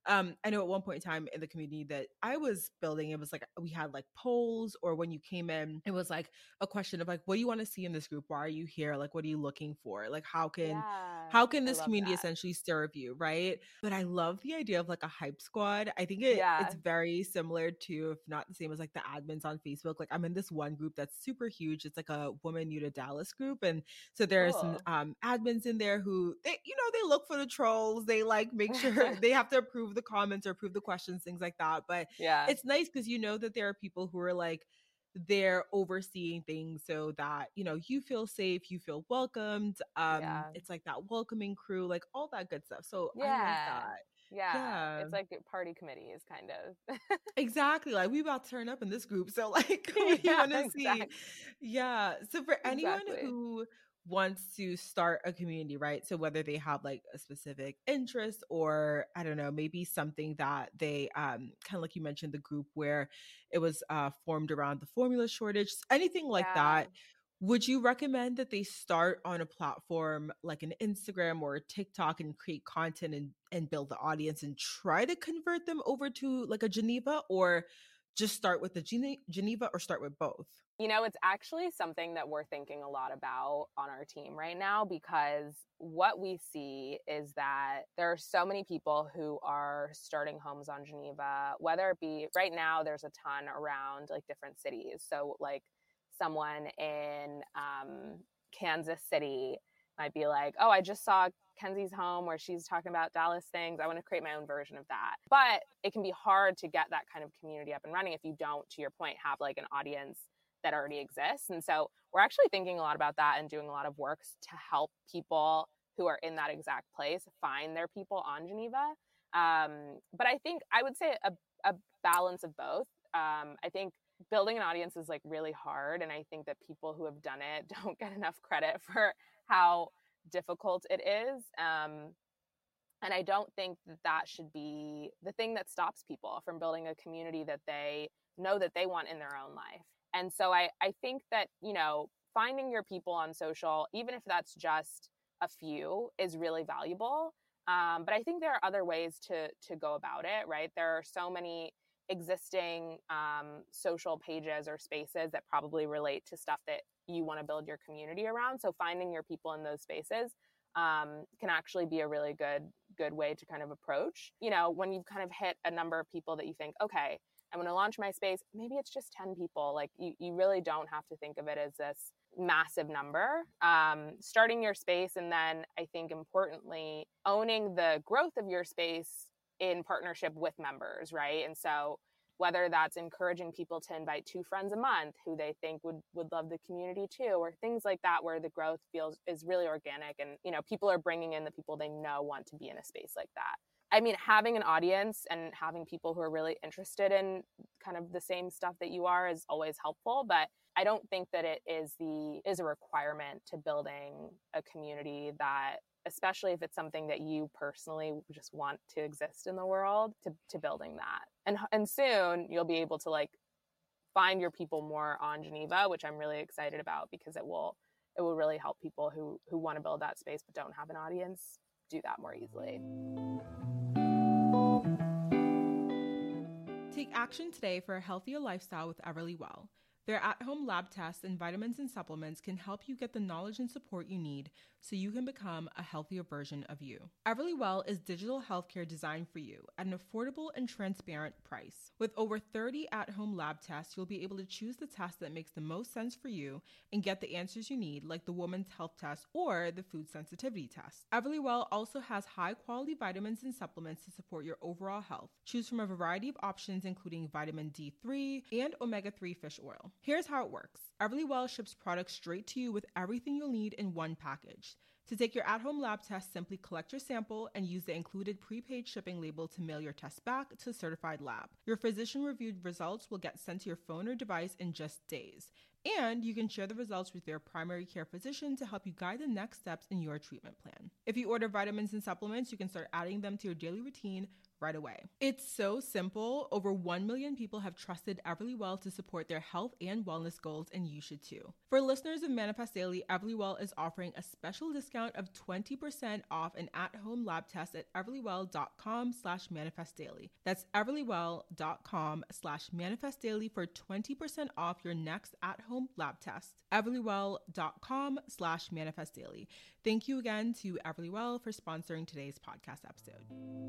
I know at one point in time in the community that I was building, it was like we had like polls, or when you came in, it was like a question of like, what do you want to see in this group? Why are you here? Like, what are you looking for? Like, how can this community essentially serve you, right? But I love the idea of like a hype squad. I think it's very similar to, if not the same as like the admins on Facebook. Like, I'm in this one group that's super huge. It's like a Woman New to Dallas group, and so there's some admins in there who they look for the trolls. They like make sure they have to approve the comments or approve the questions, things like that. But it's nice because you know that there are people who are like, they're overseeing things so that you feel safe, you feel welcomed. It's like that welcoming crew, like all that good stuff. So I love that. It's like party committees kind of. Exactly, like we about to turn up in this group, so like what do you want to see? So for anyone who wants to start a community, right? So whether they have like a specific interest, or I don't know, maybe something that they kind of like you mentioned, the group where it was formed around the formula shortage, anything like that, would you recommend that they start on a platform like an Instagram or a TikTok and create content and build the audience and try to convert them over to like a Geneva? Or just start with the Geneva or start with both? You know, it's actually something that we're thinking a lot about on our team right now, because what we see is that there are so many people who are starting homes on Geneva, whether it be right now, there's a ton around like different cities. So like someone in Kansas City might be like, oh, I just saw Kenzie's home where she's talking about Dallas things. I want to create my own version of that. But it can be hard to get that kind of community up and running if you don't, to your point, have like an audience that already exists. And so we're actually thinking a lot about that and doing a lot of work to help people who are in that exact place find their people on Geneva. But I think I would say a balance of both. I think building an audience is like really hard. And I think that people who have done it don't get enough credit for how difficult it is. And I don't think that should be the thing that stops people from building a community that they know that they want in their own life. And so I think that, you know, finding your people on social, even if that's just a few, is really valuable. But I think there are other ways to go about it, right? There are so many existing social pages or spaces that probably relate to stuff that you want to build your community around. So finding your people in those spaces can actually be a really good way to kind of approach. You know, when you've kind of hit a number of people that you think, okay, I'm going to launch my space, maybe it's just 10 people. Like you really don't have to think of it as this massive number. Starting your space, and then I think importantly, owning the growth of your space in partnership with members, right? And so whether that's encouraging people to invite 2 friends a month who they think would love the community too, or things like that, where the growth is really organic, and, you know, people are bringing in the people they know want to be in a space like that. I mean, having an audience and having people who are really interested in kind of the same stuff that you are is always helpful, but I don't think that it is a requirement to building a community, that especially if it's something that you personally just want to exist in the world, to building that. And soon you'll be able to like find your people more on Geneva, which I'm really excited about, because it will really help people who want to build that space but don't have an audience do that more easily. Take action today for a healthier lifestyle with Everlywell. Their at-home lab tests and vitamins and supplements can help you get the knowledge and support you need so you can become a healthier version of you. Everlywell is digital healthcare designed for you at an affordable and transparent price. With over 30 at-home lab tests, you'll be able to choose the test that makes the most sense for you and get the answers you need, like the Woman's Health Test or the Food Sensitivity Test. Everlywell also has high-quality vitamins and supplements to support your overall health. Choose from a variety of options, including vitamin D3 and omega-3 fish oil. Here's how it works. Everlywell ships products straight to you with everything you'll need in one package. To take your at-home lab test, simply collect your sample and use the included prepaid shipping label to mail your test back to a certified lab. Your physician-reviewed results will get sent to your phone or device in just days. And you can share the results with your primary care physician to help you guide the next steps in your treatment plan. If you order vitamins and supplements, you can start adding them to your daily routine right away. It's so simple. Over 1 million people have trusted Everlywell to support their health and wellness goals, and you should too. For listeners of Manifest Daily, Everlywell is offering a special discount of 20% off an at-home lab test at everlywell.com/manifestdaily. That's everlywell.com/manifestdaily for 20% off your next at-home lab test. everlywell.com/manifestdaily. Thank you again to Everlywell for sponsoring today's podcast episode.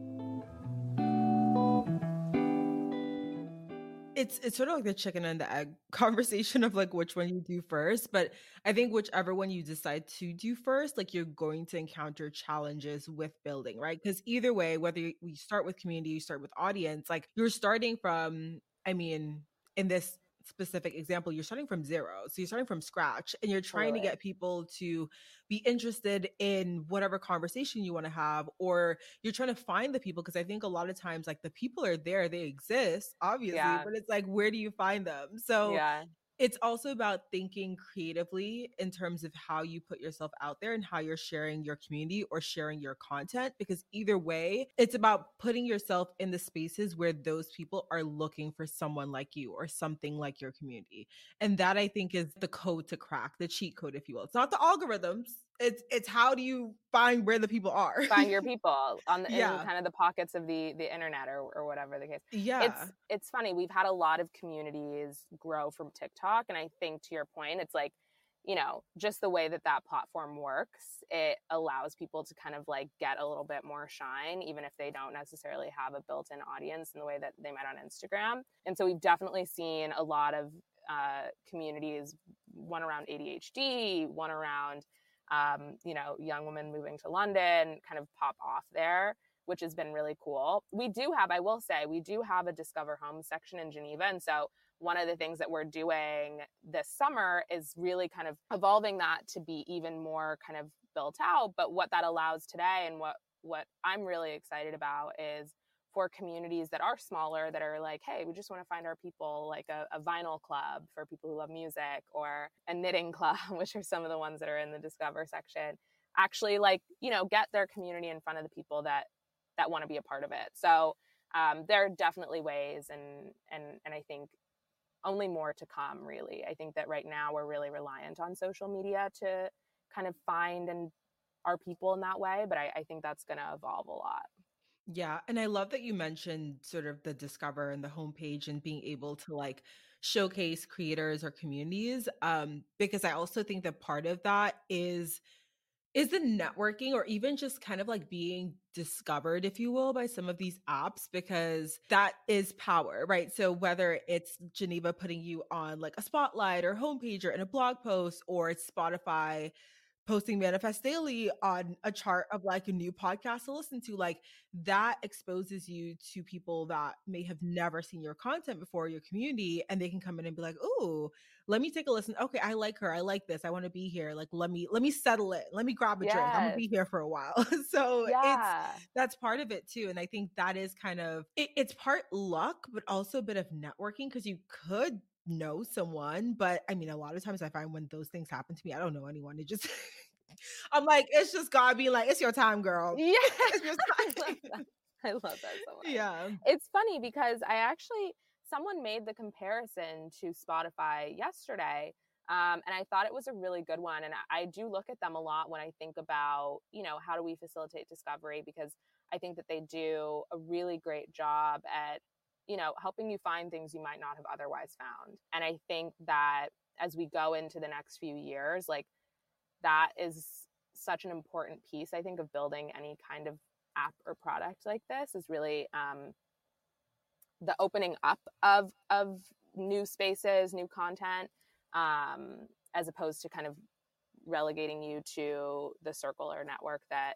It's sort of like the chicken and the egg conversation of like which one you do first, but I think whichever one you decide to do first, like you're going to encounter challenges with building, right? Because either way, whether you start with community, you start with audience, like you're starting from, I mean, in this specific example, you're starting from zero. So you're starting from scratch and you're trying to get people to be interested in whatever conversation you want to have, or you're trying to find the people. Cause I think a lot of times like the people are there, they exist obviously, but it's like, where do you find them? So it's also about thinking creatively in terms of how you put yourself out there and how you're sharing your community or sharing your content, because either way, it's about putting yourself in the spaces where those people are looking for someone like you or something like your community. And that I think is the code to crack, the cheat code, if you will. It's not the algorithms. It's how do you find where the people are? Find your people in Yeah. kind of the pockets of the internet or whatever the case. Yeah. It's funny. We've had a lot of communities grow from TikTok, and I think to your point, it's like, just the way that platform works, it allows people to kind of like get a little bit more shine, even if they don't necessarily have a built-in audience in the way that they might on Instagram. And so we've definitely seen a lot of communities, one around ADHD, one around young women moving to London, kind of pop off there, which has been really cool. I will say, we do have a Discover Homes section in Geneva. And so one of the things that we're doing this summer is really kind of evolving that to be even more kind of built out. But what that allows today, and what I'm really excited about, is for communities that are smaller, that are like, hey, we just want to find our people, like a vinyl club for people who love music, or a knitting club, which are some of the ones that are in the Discover section, actually get their community in front of the people that want to be a part of it. So there are definitely ways, and I think only more to come, really. I think that right now we're really reliant on social media to kind of find our people in that way, but I think that's going to evolve a lot. Yeah. And I love that you mentioned sort of the Discover and the homepage and being able to like showcase creators or communities. Because I also think that part of that is the networking, or even just kind of like being discovered, if you will, by some of these apps, because that is power, right? So whether it's Geneva putting you on like a spotlight or homepage or in a blog post, or it's Spotify posting Manifest Daily on a chart of like a new podcast to listen to, like that exposes you to people that may have never seen your content before, your community, and they can come in and be like, "Oh, let me take a listen. Okay, I like her. I like this. I want to be here. Like let me settle it. Let me grab a drink. I'm gonna Yes. be here for a while." So Yeah. that's part of it too. And I think that is kind of it's part luck, but also a bit of networking, because you could know someone, but I mean, a lot of times I find when those things happen to me, I don't know anyone. It just I'm like, it's just God being like, it's your time, girl. Yeah. It's your time. I love that so much. Yeah. It's funny because someone made the comparison to Spotify yesterday. And I thought it was a really good one. And I do look at them a lot when I think about, how do we facilitate discovery? Because I think that they do a really great job at, helping you find things you might not have otherwise found. And I think that as we go into the next few years, like that is such an important piece, I think, of building any kind of app or product like this, is really the opening up of new spaces, new content, as opposed to kind of relegating you to the circle or network that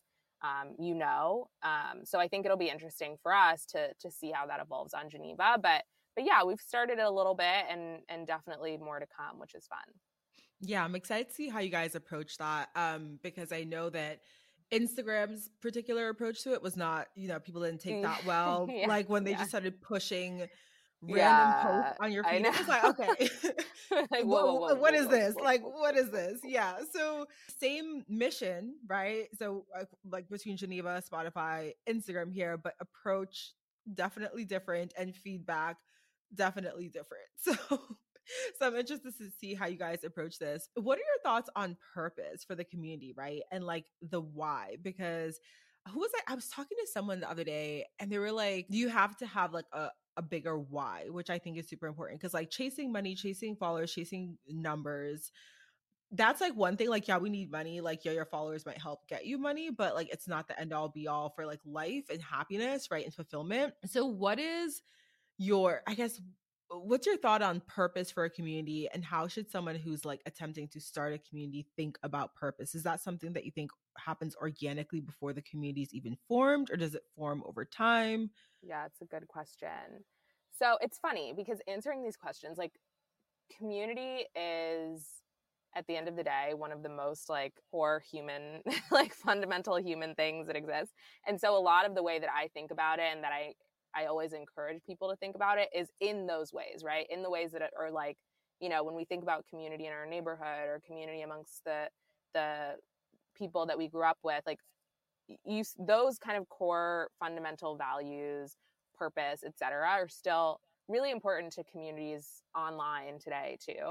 so I think it'll be interesting for us to see how that evolves on Geneva. But yeah, we've started it a little bit, and definitely more to come, which is fun. Yeah, I'm excited to see how you guys approach that, because I know that Instagram's particular approach to it was not, people didn't take that well. Yeah, like when they just started pushing random yeah, posts on your I feed, know. it was like, okay, Like, what is this? whoa. Like, what is this? Yeah. So same mission, right? So like between Geneva, Spotify, Instagram here, but approach definitely different, and feedback definitely different. So I'm interested to see how you guys approach this. What are your thoughts on purpose for the community, right? And like the why? Because I was talking to someone the other day, and they were like, you have to have like a bigger why, which I think is super important, because like chasing money, chasing followers, chasing numbers, that's like one thing. Like, yeah, we need money. Like, yeah, your followers might help get you money, but like it's not the end all be all for like life and happiness, right? And fulfillment. So what is what's your thought on purpose for a community, and how should someone who's like attempting to start a community think about purpose? Is that something that you think happens organically before the community is even formed, or does it form over time? Yeah, it's a good question. So it's funny because answering these questions, like, community is, at the end of the day, one of the most like core human, like fundamental human things that exist. And so a lot of the way that I think about it, and that I always encourage people to think about it, is in those ways, right? In the ways that are like, when we think about community in our neighborhood, or community amongst the people that we grew up with, like those kind of core fundamental values, purpose, etc., are still really important to communities online today too.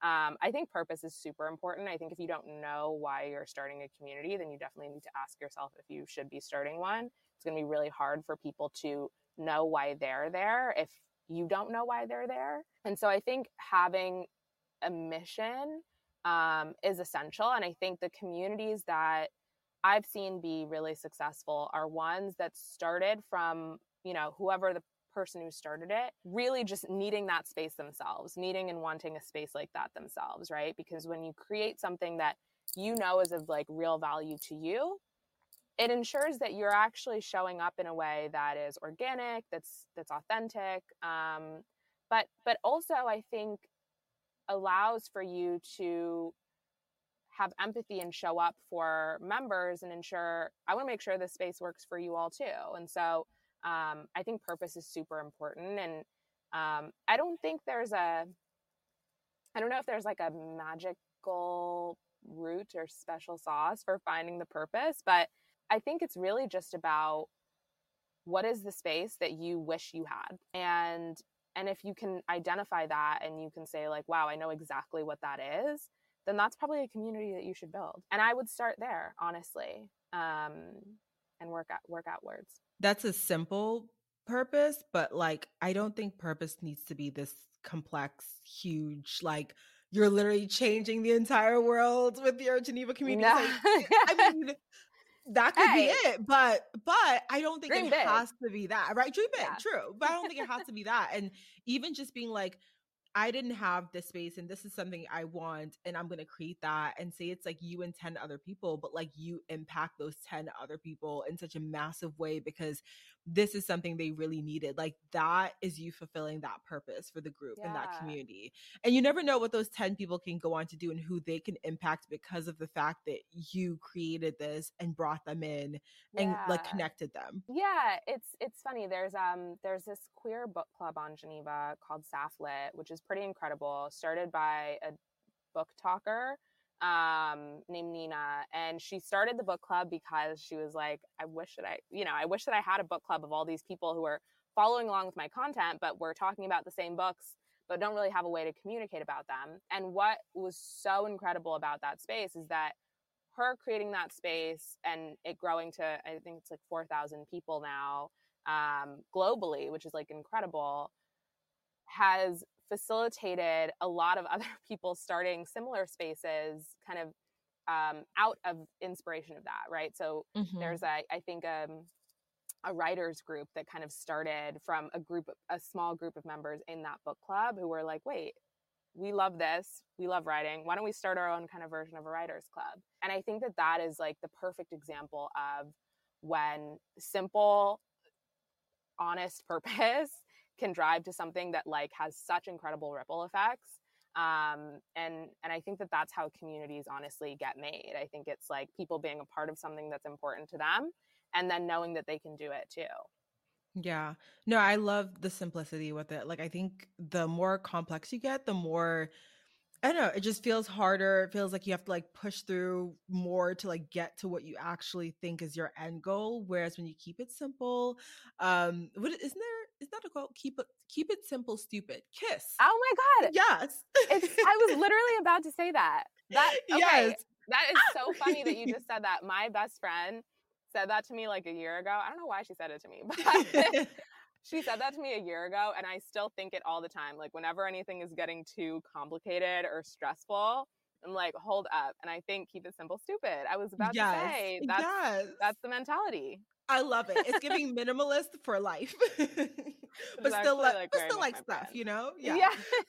I think purpose is super important. I think if you don't know why you're starting a community, then you definitely need to ask yourself if you should be starting one. It's going to be really hard for people to know why they're there if you don't know why they're there. And so I think having a mission is essential. And I think the communities that I've seen be really successful are ones that started from, whoever the person who started it, really just needing that space themselves, needing and wanting a space like that themselves, right? Because when you create something that is of like real value to you, it ensures that you're actually showing up in a way that is organic, that's authentic, but also I think allows for you to have empathy and show up for members and I want to make sure this space works for you all too. And so I think purpose is super important. And I don't know if there's like a magical route or special sauce for finding the purpose, but I think it's really just about what is the space that you wish you had. And if you can identify that and you can say like, wow, I know exactly what that is, then that's probably a community that you should build. And I would start there, honestly, and work outwards. That's a simple purpose, but like, I don't think purpose needs to be this complex, huge, like you're literally changing the entire world with your Geneva community. No. Like, I mean, that could be it, but I don't think it has to be that, right? Dream big, true. But I don't think it has to be that. And even just being like, I didn't have this space and this is something I want and I'm going to create that, and say it's like you and 10 other people, but like you impact those 10 other people in such a massive way because this is something they really needed. Like that is you fulfilling that purpose for the group and that community. And you never know what those 10 people can go on to do and who they can impact because of the fact that you created this and brought them in and like connected them. Yeah, it's funny. There's this queer book club on Geneva called Safflit, which is pretty incredible. Started by a book talker named Nina, and she started the book club because she was like, I wish that I had a book club of all these people who are following along with my content, but we're talking about the same books, but don't really have a way to communicate about them. And what was so incredible about that space is that her creating that space and it growing to, I think it's like 4,000 people now globally, which is like incredible, has facilitated a lot of other people starting similar spaces kind of out of inspiration of that, right? So there's I think a writers group that kind of started from a small group of members in that book club who were like, wait, we love this. We love writing. Why don't we start our own kind of version of a writers club? And I think that is like the perfect example of when simple, honest purpose can drive to something that like has such incredible ripple effects. And I think that that's how communities honestly get made. I think it's like people being a part of something that's important to them and then knowing that they can do it too. Yeah. No, I love the simplicity with it. Like, I think the more complex you get, the more, I don't know, it just feels harder. It feels like you have to like push through more to like get to what you actually think is your end goal. Whereas when you keep it simple, is that a quote? Keep it simple, stupid. Kiss. Oh my God. Yes. I was literally about to say that. Yes. That is so funny that you just said that. My best friend said that to me like a year ago. I don't know why she said it to me, but she said that to me a year ago, and I still think it all the time. Like whenever anything is getting too complicated or stressful, I'm like, hold up. And I think keep it simple, stupid. I was about to say that's the mentality. I love it. It's giving minimalist for life. but still like stuff, friend. You know? Yeah.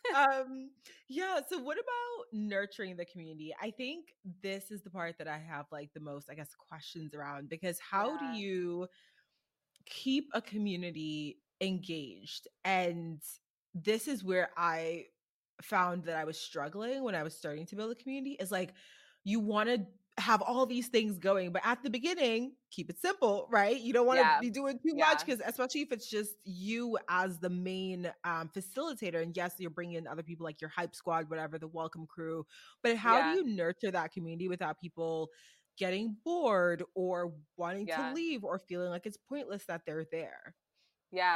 So what about nurturing the community? I think this is the part that I have like the most, I guess, questions around, because how do you keep a community engaged? And this is where I found that I was struggling when I was starting to build a community, is like, you want to have all these things going, but at the beginning, keep it simple, right? You don't want to be doing too much, because especially if it's just you as the main facilitator, and yes, you're bringing in other people like your hype squad, whatever, the welcome crew, but how do you nurture that community without people getting bored or wanting to leave or feeling like it's pointless that they're there? Yeah.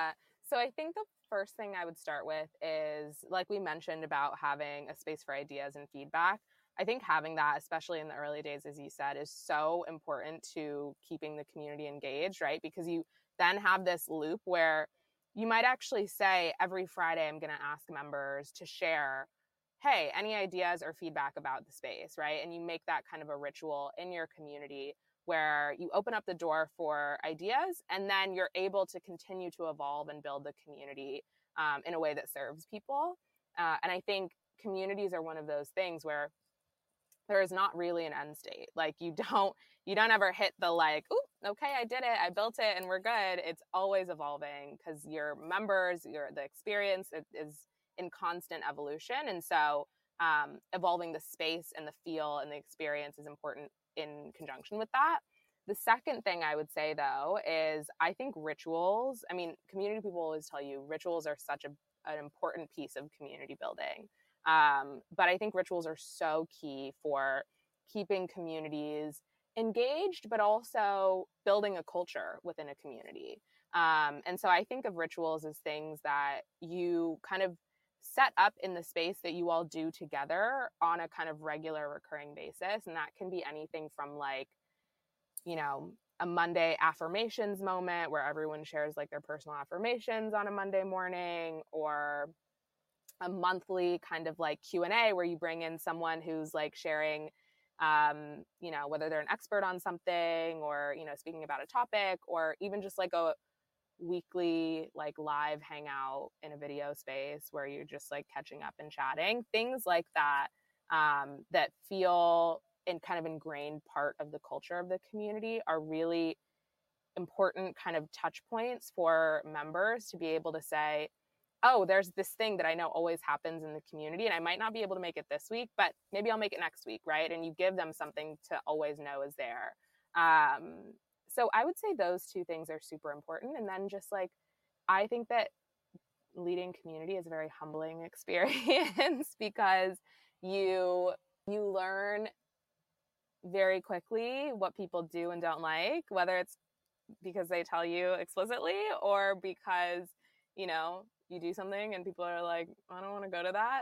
So I think the first thing I would start with is, like we mentioned about having a space for ideas and feedback. I think having that, especially in the early days, as you said, is so important to keeping the community engaged, right? Because you then have this loop where you might actually say every Friday, I'm going to ask members to share, hey, any ideas or feedback about the space, right? And you make that kind of a ritual in your community where you open up the door for ideas, and then you're able to continue to evolve and build the community in a way that serves people. And I think communities are one of those things where there is not really an end state. Like you don't ever hit the like, ooh, okay, I did it, I built it, and we're good. It's always evolving because your members, the experience is in constant evolution. And so evolving the space and the feel and the experience is important in conjunction with that. The second thing I would say, though, is I think rituals, I mean, community people always tell you rituals are such an important piece of community building. But I think rituals are so key for keeping communities engaged, but also building a culture within a community. And so I think of rituals as things that you kind of set up in the space that you all do together on a kind of regular recurring basis. And that can be anything from like, you know, a Monday affirmations moment where everyone shares like their personal affirmations on a Monday morning, or a monthly kind of like Q&A where you bring in someone who's like sharing, you know, whether they're an expert on something or, you know, speaking about a topic, or even just like a weekly like live hangout in a video space where you're just like catching up and chatting, things like that, that feel in kind of ingrained part of the culture of the community are really important kind of touch points for members to be able to say, oh, there's this thing that I know always happens in the community and I might not be able to make it this week, but maybe I'll make it next week, right? And you give them something to always know is there. So I would say those two things are super important. And then just like, I think that leading community is a very humbling experience because you learn very quickly what people do and don't like, whether it's because they tell you explicitly or because, you know, you do something and people are like, I don't want to go to that.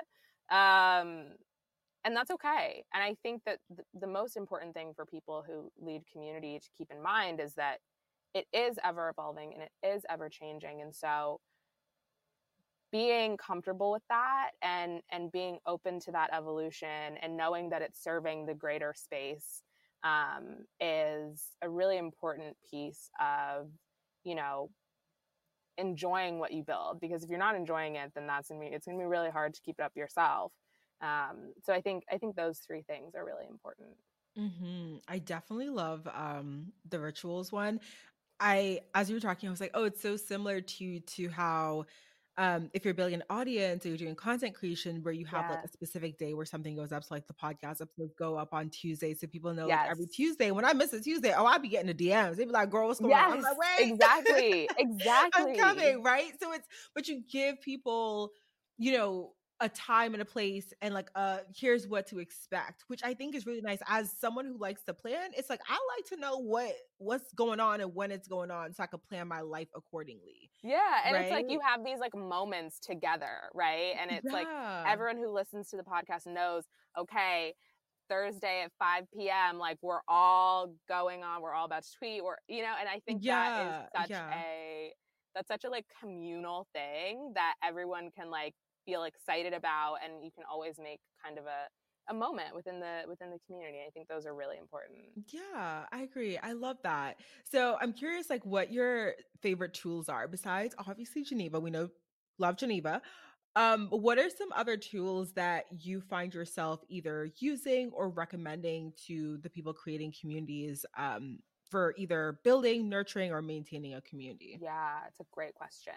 And that's okay. And I think that the most important thing for people who lead community to keep in mind is that it is ever evolving and it is ever changing. And so being comfortable with that and being open to that evolution and knowing that it's serving the greater space is a really important piece of, you know, enjoying what you build. Because if you're not enjoying it, then it's gonna be really hard to keep it up yourself. So I think those three things are really important. I definitely love the rituals one. As you were talking, I was like, oh, it's so similar to how if you're building an audience or you're doing content creation where you have like a specific day where something goes up. So like the podcast episodes go up on Tuesday. So people know like every Tuesday, when I miss a Tuesday, oh, I'd be getting the DMs. They'd be like, girl, what's going on? I'm like, wait. Exactly. I'm coming, right? So but you give people, you know, a time and a place and like here's what to expect, which I think is really nice. As someone who likes to plan, it's like I like to know what's going on and when it's going on so I can plan my life accordingly. Yeah. And It's like you have these like moments together, right? And it's like everyone who listens to the podcast knows, okay, Thursday at 5 p.m. like we're all going on, we're all about to tweet, or you know, and I think that is that's such a like communal thing that everyone can like feel excited about, and you can always make kind of a moment within the community. I think those are really important. Yeah, I agree. I love that. So I'm curious like what your favorite tools are besides obviously Geneva. We know love Geneva. What are some other tools that you find yourself either using or recommending to the people creating communities for either building, nurturing, or maintaining a community? Yeah, it's a great question.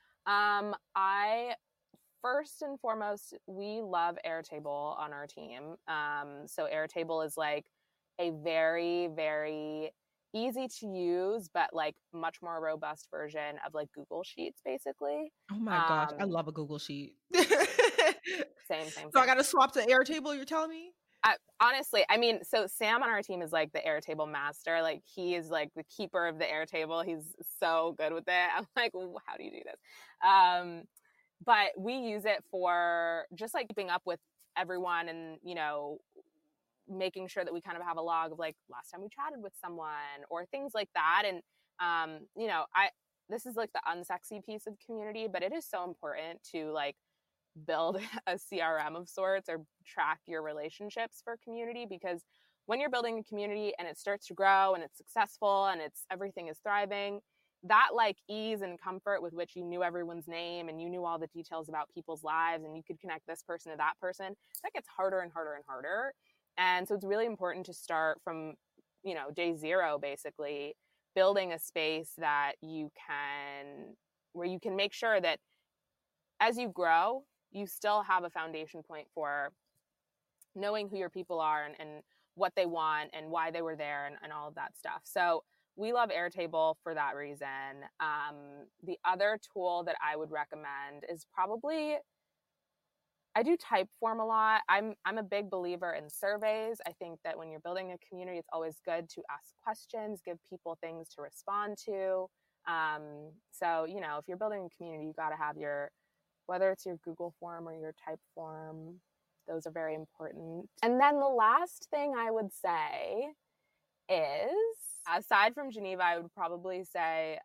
First and foremost, we love Airtable on our team. So Airtable is like a very, very easy to use, but like much more robust version of like Google Sheets, basically. Oh my gosh, I love a Google Sheet. Same. So I got to swap to Airtable, you're telling me? Honestly, I mean, so Sam on our team is like the Airtable master. Like he is like the keeper of the Airtable. He's so good with it. I'm like, how do you do this? But we use it for just like keeping up with everyone and, you know, making sure that we kind of have a log of like last time we chatted with someone or things like that. And, you know, this is like the unsexy piece of community, but it is so important to like build a CRM of sorts or track your relationships for community, because when you're building a community and it starts to grow and it's successful and everything is thriving, that like ease and comfort with which you knew everyone's name and you knew all the details about people's lives and you could connect this person to that person, that gets harder and harder and harder. And so it's really important to start from, you know, day zero, basically building a space that where you can make sure that as you grow, you still have a foundation point for knowing who your people are and what they want and why they were there and all of that stuff. So we love Airtable for that reason. The other tool that I would recommend is probably, I do Typeform a lot. I'm a big believer in surveys. I think that when you're building a community, it's always good to ask questions, give people things to respond to. So, you know, if you're building a community, you got to have whether it's your Google form or your Typeform, those are very important. And then the last thing I would say is, aside from Geneva, I would probably say,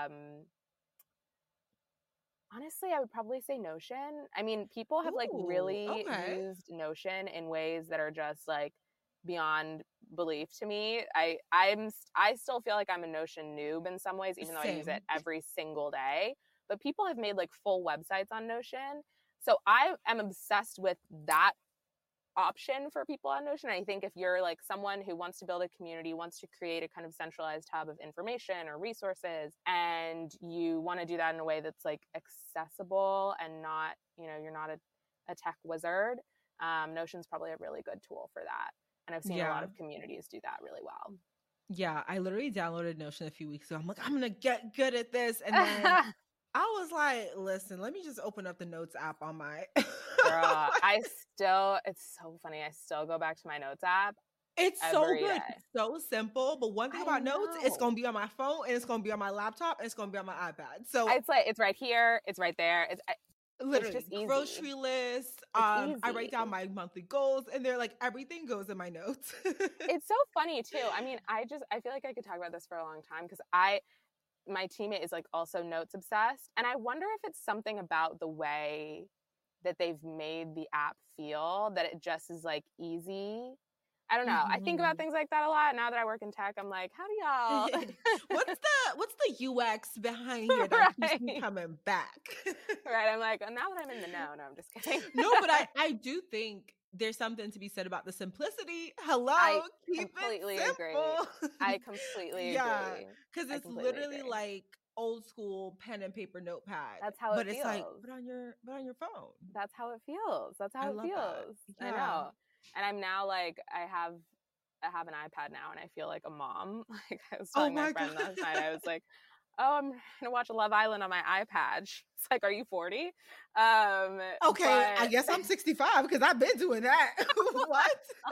honestly, I would probably say Notion. I mean, people have like really used Notion in ways that are just like beyond belief to me. I still feel like I'm a Notion noob in some ways, even though I use it every single day. But people have made like full websites on Notion. So I am obsessed with that option for people on Notion. I think if you're like someone who wants to build a community, wants to create a kind of centralized hub of information or resources, and you want to do that in a way that's like accessible and not, you know, you're not a tech wizard, Notion's probably a really good tool for that. And I've seen a lot of communities do that really well. Yeah, I literally downloaded Notion a few weeks ago. I'm like, I'm going to get good at this. And then I was like, listen, let me just open up the Notes app on my... Girl, it's so funny. I still go back to my Notes app. It's so good. It's so simple. But one thing about Notes, it's going to be on my phone and it's going to be on my laptop and it's going to be on my iPad. So it's like, it's right here. It's right there. Literally, it's just easy. Grocery list. I write down my monthly goals and they're like, everything goes in my notes. It's so funny too. I mean, I feel like I could talk about this for a long time because my teammate is like also Notes obsessed. And I wonder if it's something about the way that they've made the app feel that it just is like easy. I don't know. I think about things like that a lot. Now that I work in tech, I'm like, how do y'all? what's the UX behind here that keeps me coming back? Right. I'm like, now that I'm in the know. No, I'm just kidding. No, but I do think there's something to be said about the simplicity. I completely agree. I completely agree. Because it's literally like old school pen and paper notepad. That's how it feels. But it's like put on your phone. That's how it feels. That's how it feels. Yeah. I know. And I'm now like I have an iPad now and I feel like a mom. Like I was telling my friend last night, I was like, oh, I'm gonna watch Love Island on my iPad. It's like, are you 40? Okay, I guess I'm 65 because I've been doing that. What?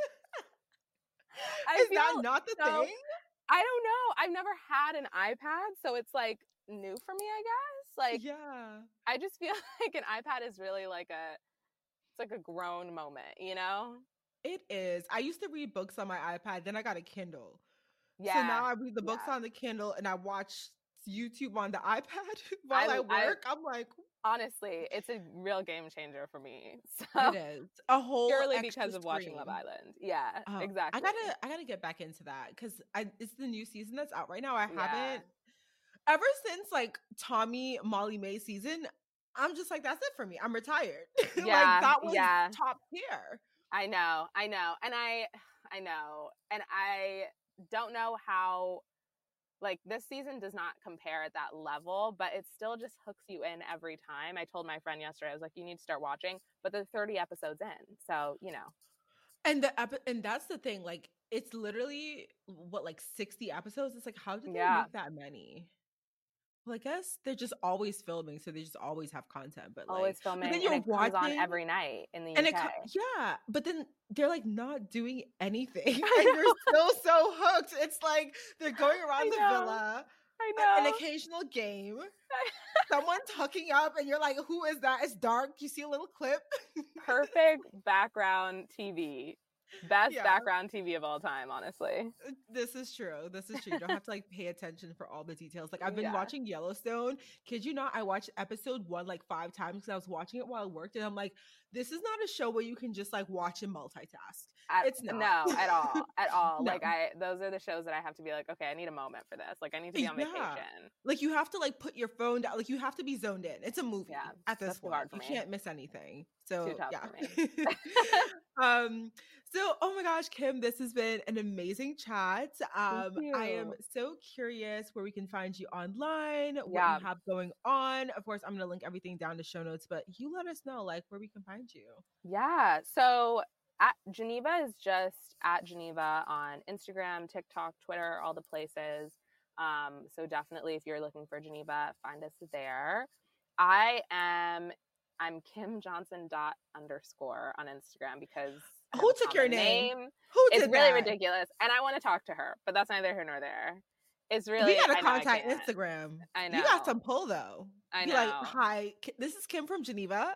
Is that not the thing? I don't know. I've never had an iPad, so it's like new for me, I guess. Like, yeah, I just feel like an iPad is really like it's like a grown moment, you know? It is. I used to read books on my iPad, then I got a Kindle. Yeah. So now I read the books on the Kindle and I watch YouTube on the iPad while I work. I'm like, honestly, it's a real game changer for me. So it is a whole purely because of watching Love Island. Yeah, exactly. I gotta get back into that because it's the new season that's out right now. I haven't ever since like Tommy Molly May season. I'm just like, that's it for me. I'm retired. Yeah, like that was top tier. I know, and I know, and I don't know how. Like this season does not compare at that level, but it still just hooks you in every time. I told my friend yesterday, I was like, you need to start watching, but they're 30 episodes in. So, you know. And that's the thing. Like it's literally what, like 60 episodes? It's like, how did they make that many? Well, I guess they're just always filming, so they just always have content. But Always filming, but then and you're it comes on every night in the and UK. yeah, but then they're like not doing anything, and you're still so hooked. It's like they're going around the villa, I know. an occasional game, someone's hooking up, and you're like, "Who is that?" It's dark. You see a little clip. Perfect background TV. Best background TV of all time, honestly. This is true. You don't have to like pay attention for all the details. Like I've been watching Yellowstone. Kid you not, I watched episode 1 like 5 times because I was watching it while I worked, and I'm like, this is not a show where you can just like watch and multitask. It's not. No, at all. No. Like those are the shows that I have to be like, okay, I need a moment for this. Like I need to be on vacation. Like you have to like put your phone down. Like you have to be zoned in. It's a movie at this point. Hard for you me. Can't miss anything. So too tough for me. So oh my gosh, Kim, this has been an amazing chat. I am so curious where we can find you online, what you have going on. Of course, I'm gonna link everything down to show notes, but you let us know like where we can find you. Yeah. So at Geneva is just at Geneva on Instagram, TikTok, Twitter, all the places. So definitely if you're looking for Geneva, find us there. I'm KimJohnson _ on Instagram because who took your name? It's really ridiculous. And I want to talk to her, but that's neither here nor there. It's really, we gotta contact Instagram. I know. You got some pull though. I know. Be like, hi, this is Kim from Geneva.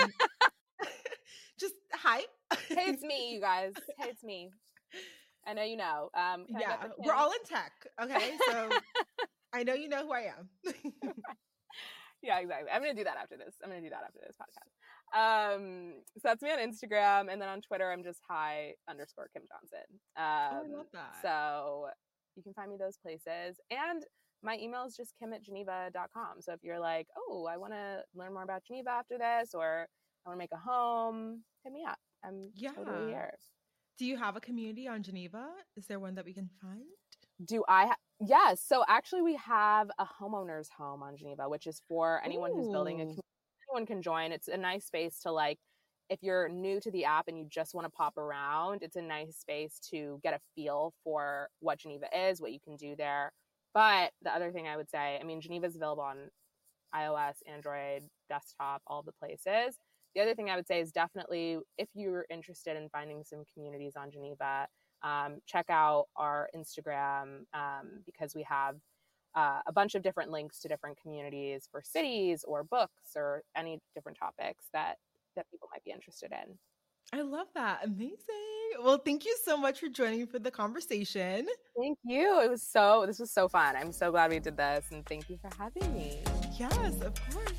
Just hi. Hey, it's me, you guys. Hey, it's me. I know you know. We're all in tech. Okay, so I know you know who I am. Yeah, exactly. I'm gonna do that after this. podcast. So that's me on Instagram, and then on Twitter, I'm just hi _ Kim Johnson. I love that. So you can find me those places, and my email is just kim@geneva.com. So if you're like, oh, I want to learn more about Geneva after this, or I want to make a home, hit me up. I'm totally here. Do you have a community on Geneva? Is there one that we can find? Yes. So actually we have a homeowner's home on Geneva, which is for anyone who's building a community. Anyone can join. It's a nice space to like, if you're new to the app and you just want to pop around, it's a nice space to get a feel for what Geneva is, what you can do there. But the other thing I would say, I mean, Geneva is available on iOS, Android, desktop, all the places. The other thing I would say is definitely if you're interested in finding some communities on Geneva, check out our Instagram because we have a bunch of different links to different communities for cities or books or any different topics that people might be interested in. I love that. Amazing. Well, thank you so much for joining for the conversation. Thank you. This was so fun. I'm so glad we did this, and thank you for having me. Yes, of course.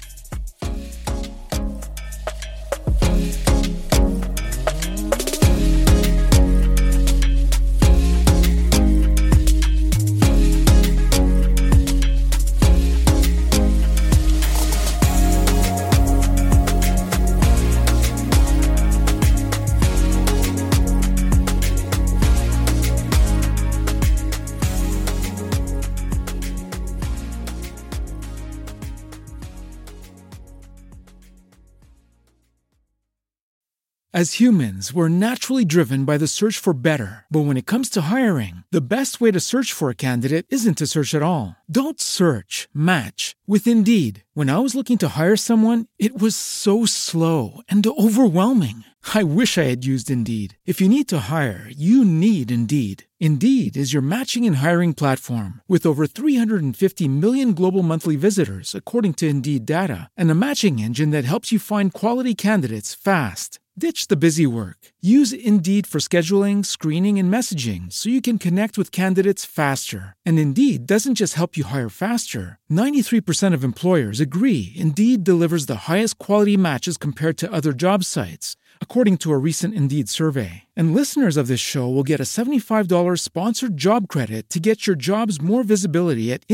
As humans, we're naturally driven by the search for better. But when it comes to hiring, the best way to search for a candidate isn't to search at all. Don't search, match with Indeed. When I was looking to hire someone, it was so slow and overwhelming. I wish I had used Indeed. If you need to hire, you need Indeed. Indeed is your matching and hiring platform with over 350 million global monthly visitors, according to Indeed data, and a matching engine that helps you find quality candidates fast. Ditch the busy work. Use Indeed for scheduling, screening, and messaging so you can connect with candidates faster. And Indeed doesn't just help you hire faster. 93% of employers agree Indeed delivers the highest quality matches compared to other job sites, according to a recent Indeed survey. And listeners of this show will get a $75 sponsored job credit to get your jobs more visibility at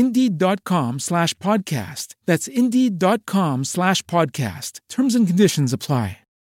Indeed.com/podcast. That's Indeed.com/podcast. Terms and conditions apply.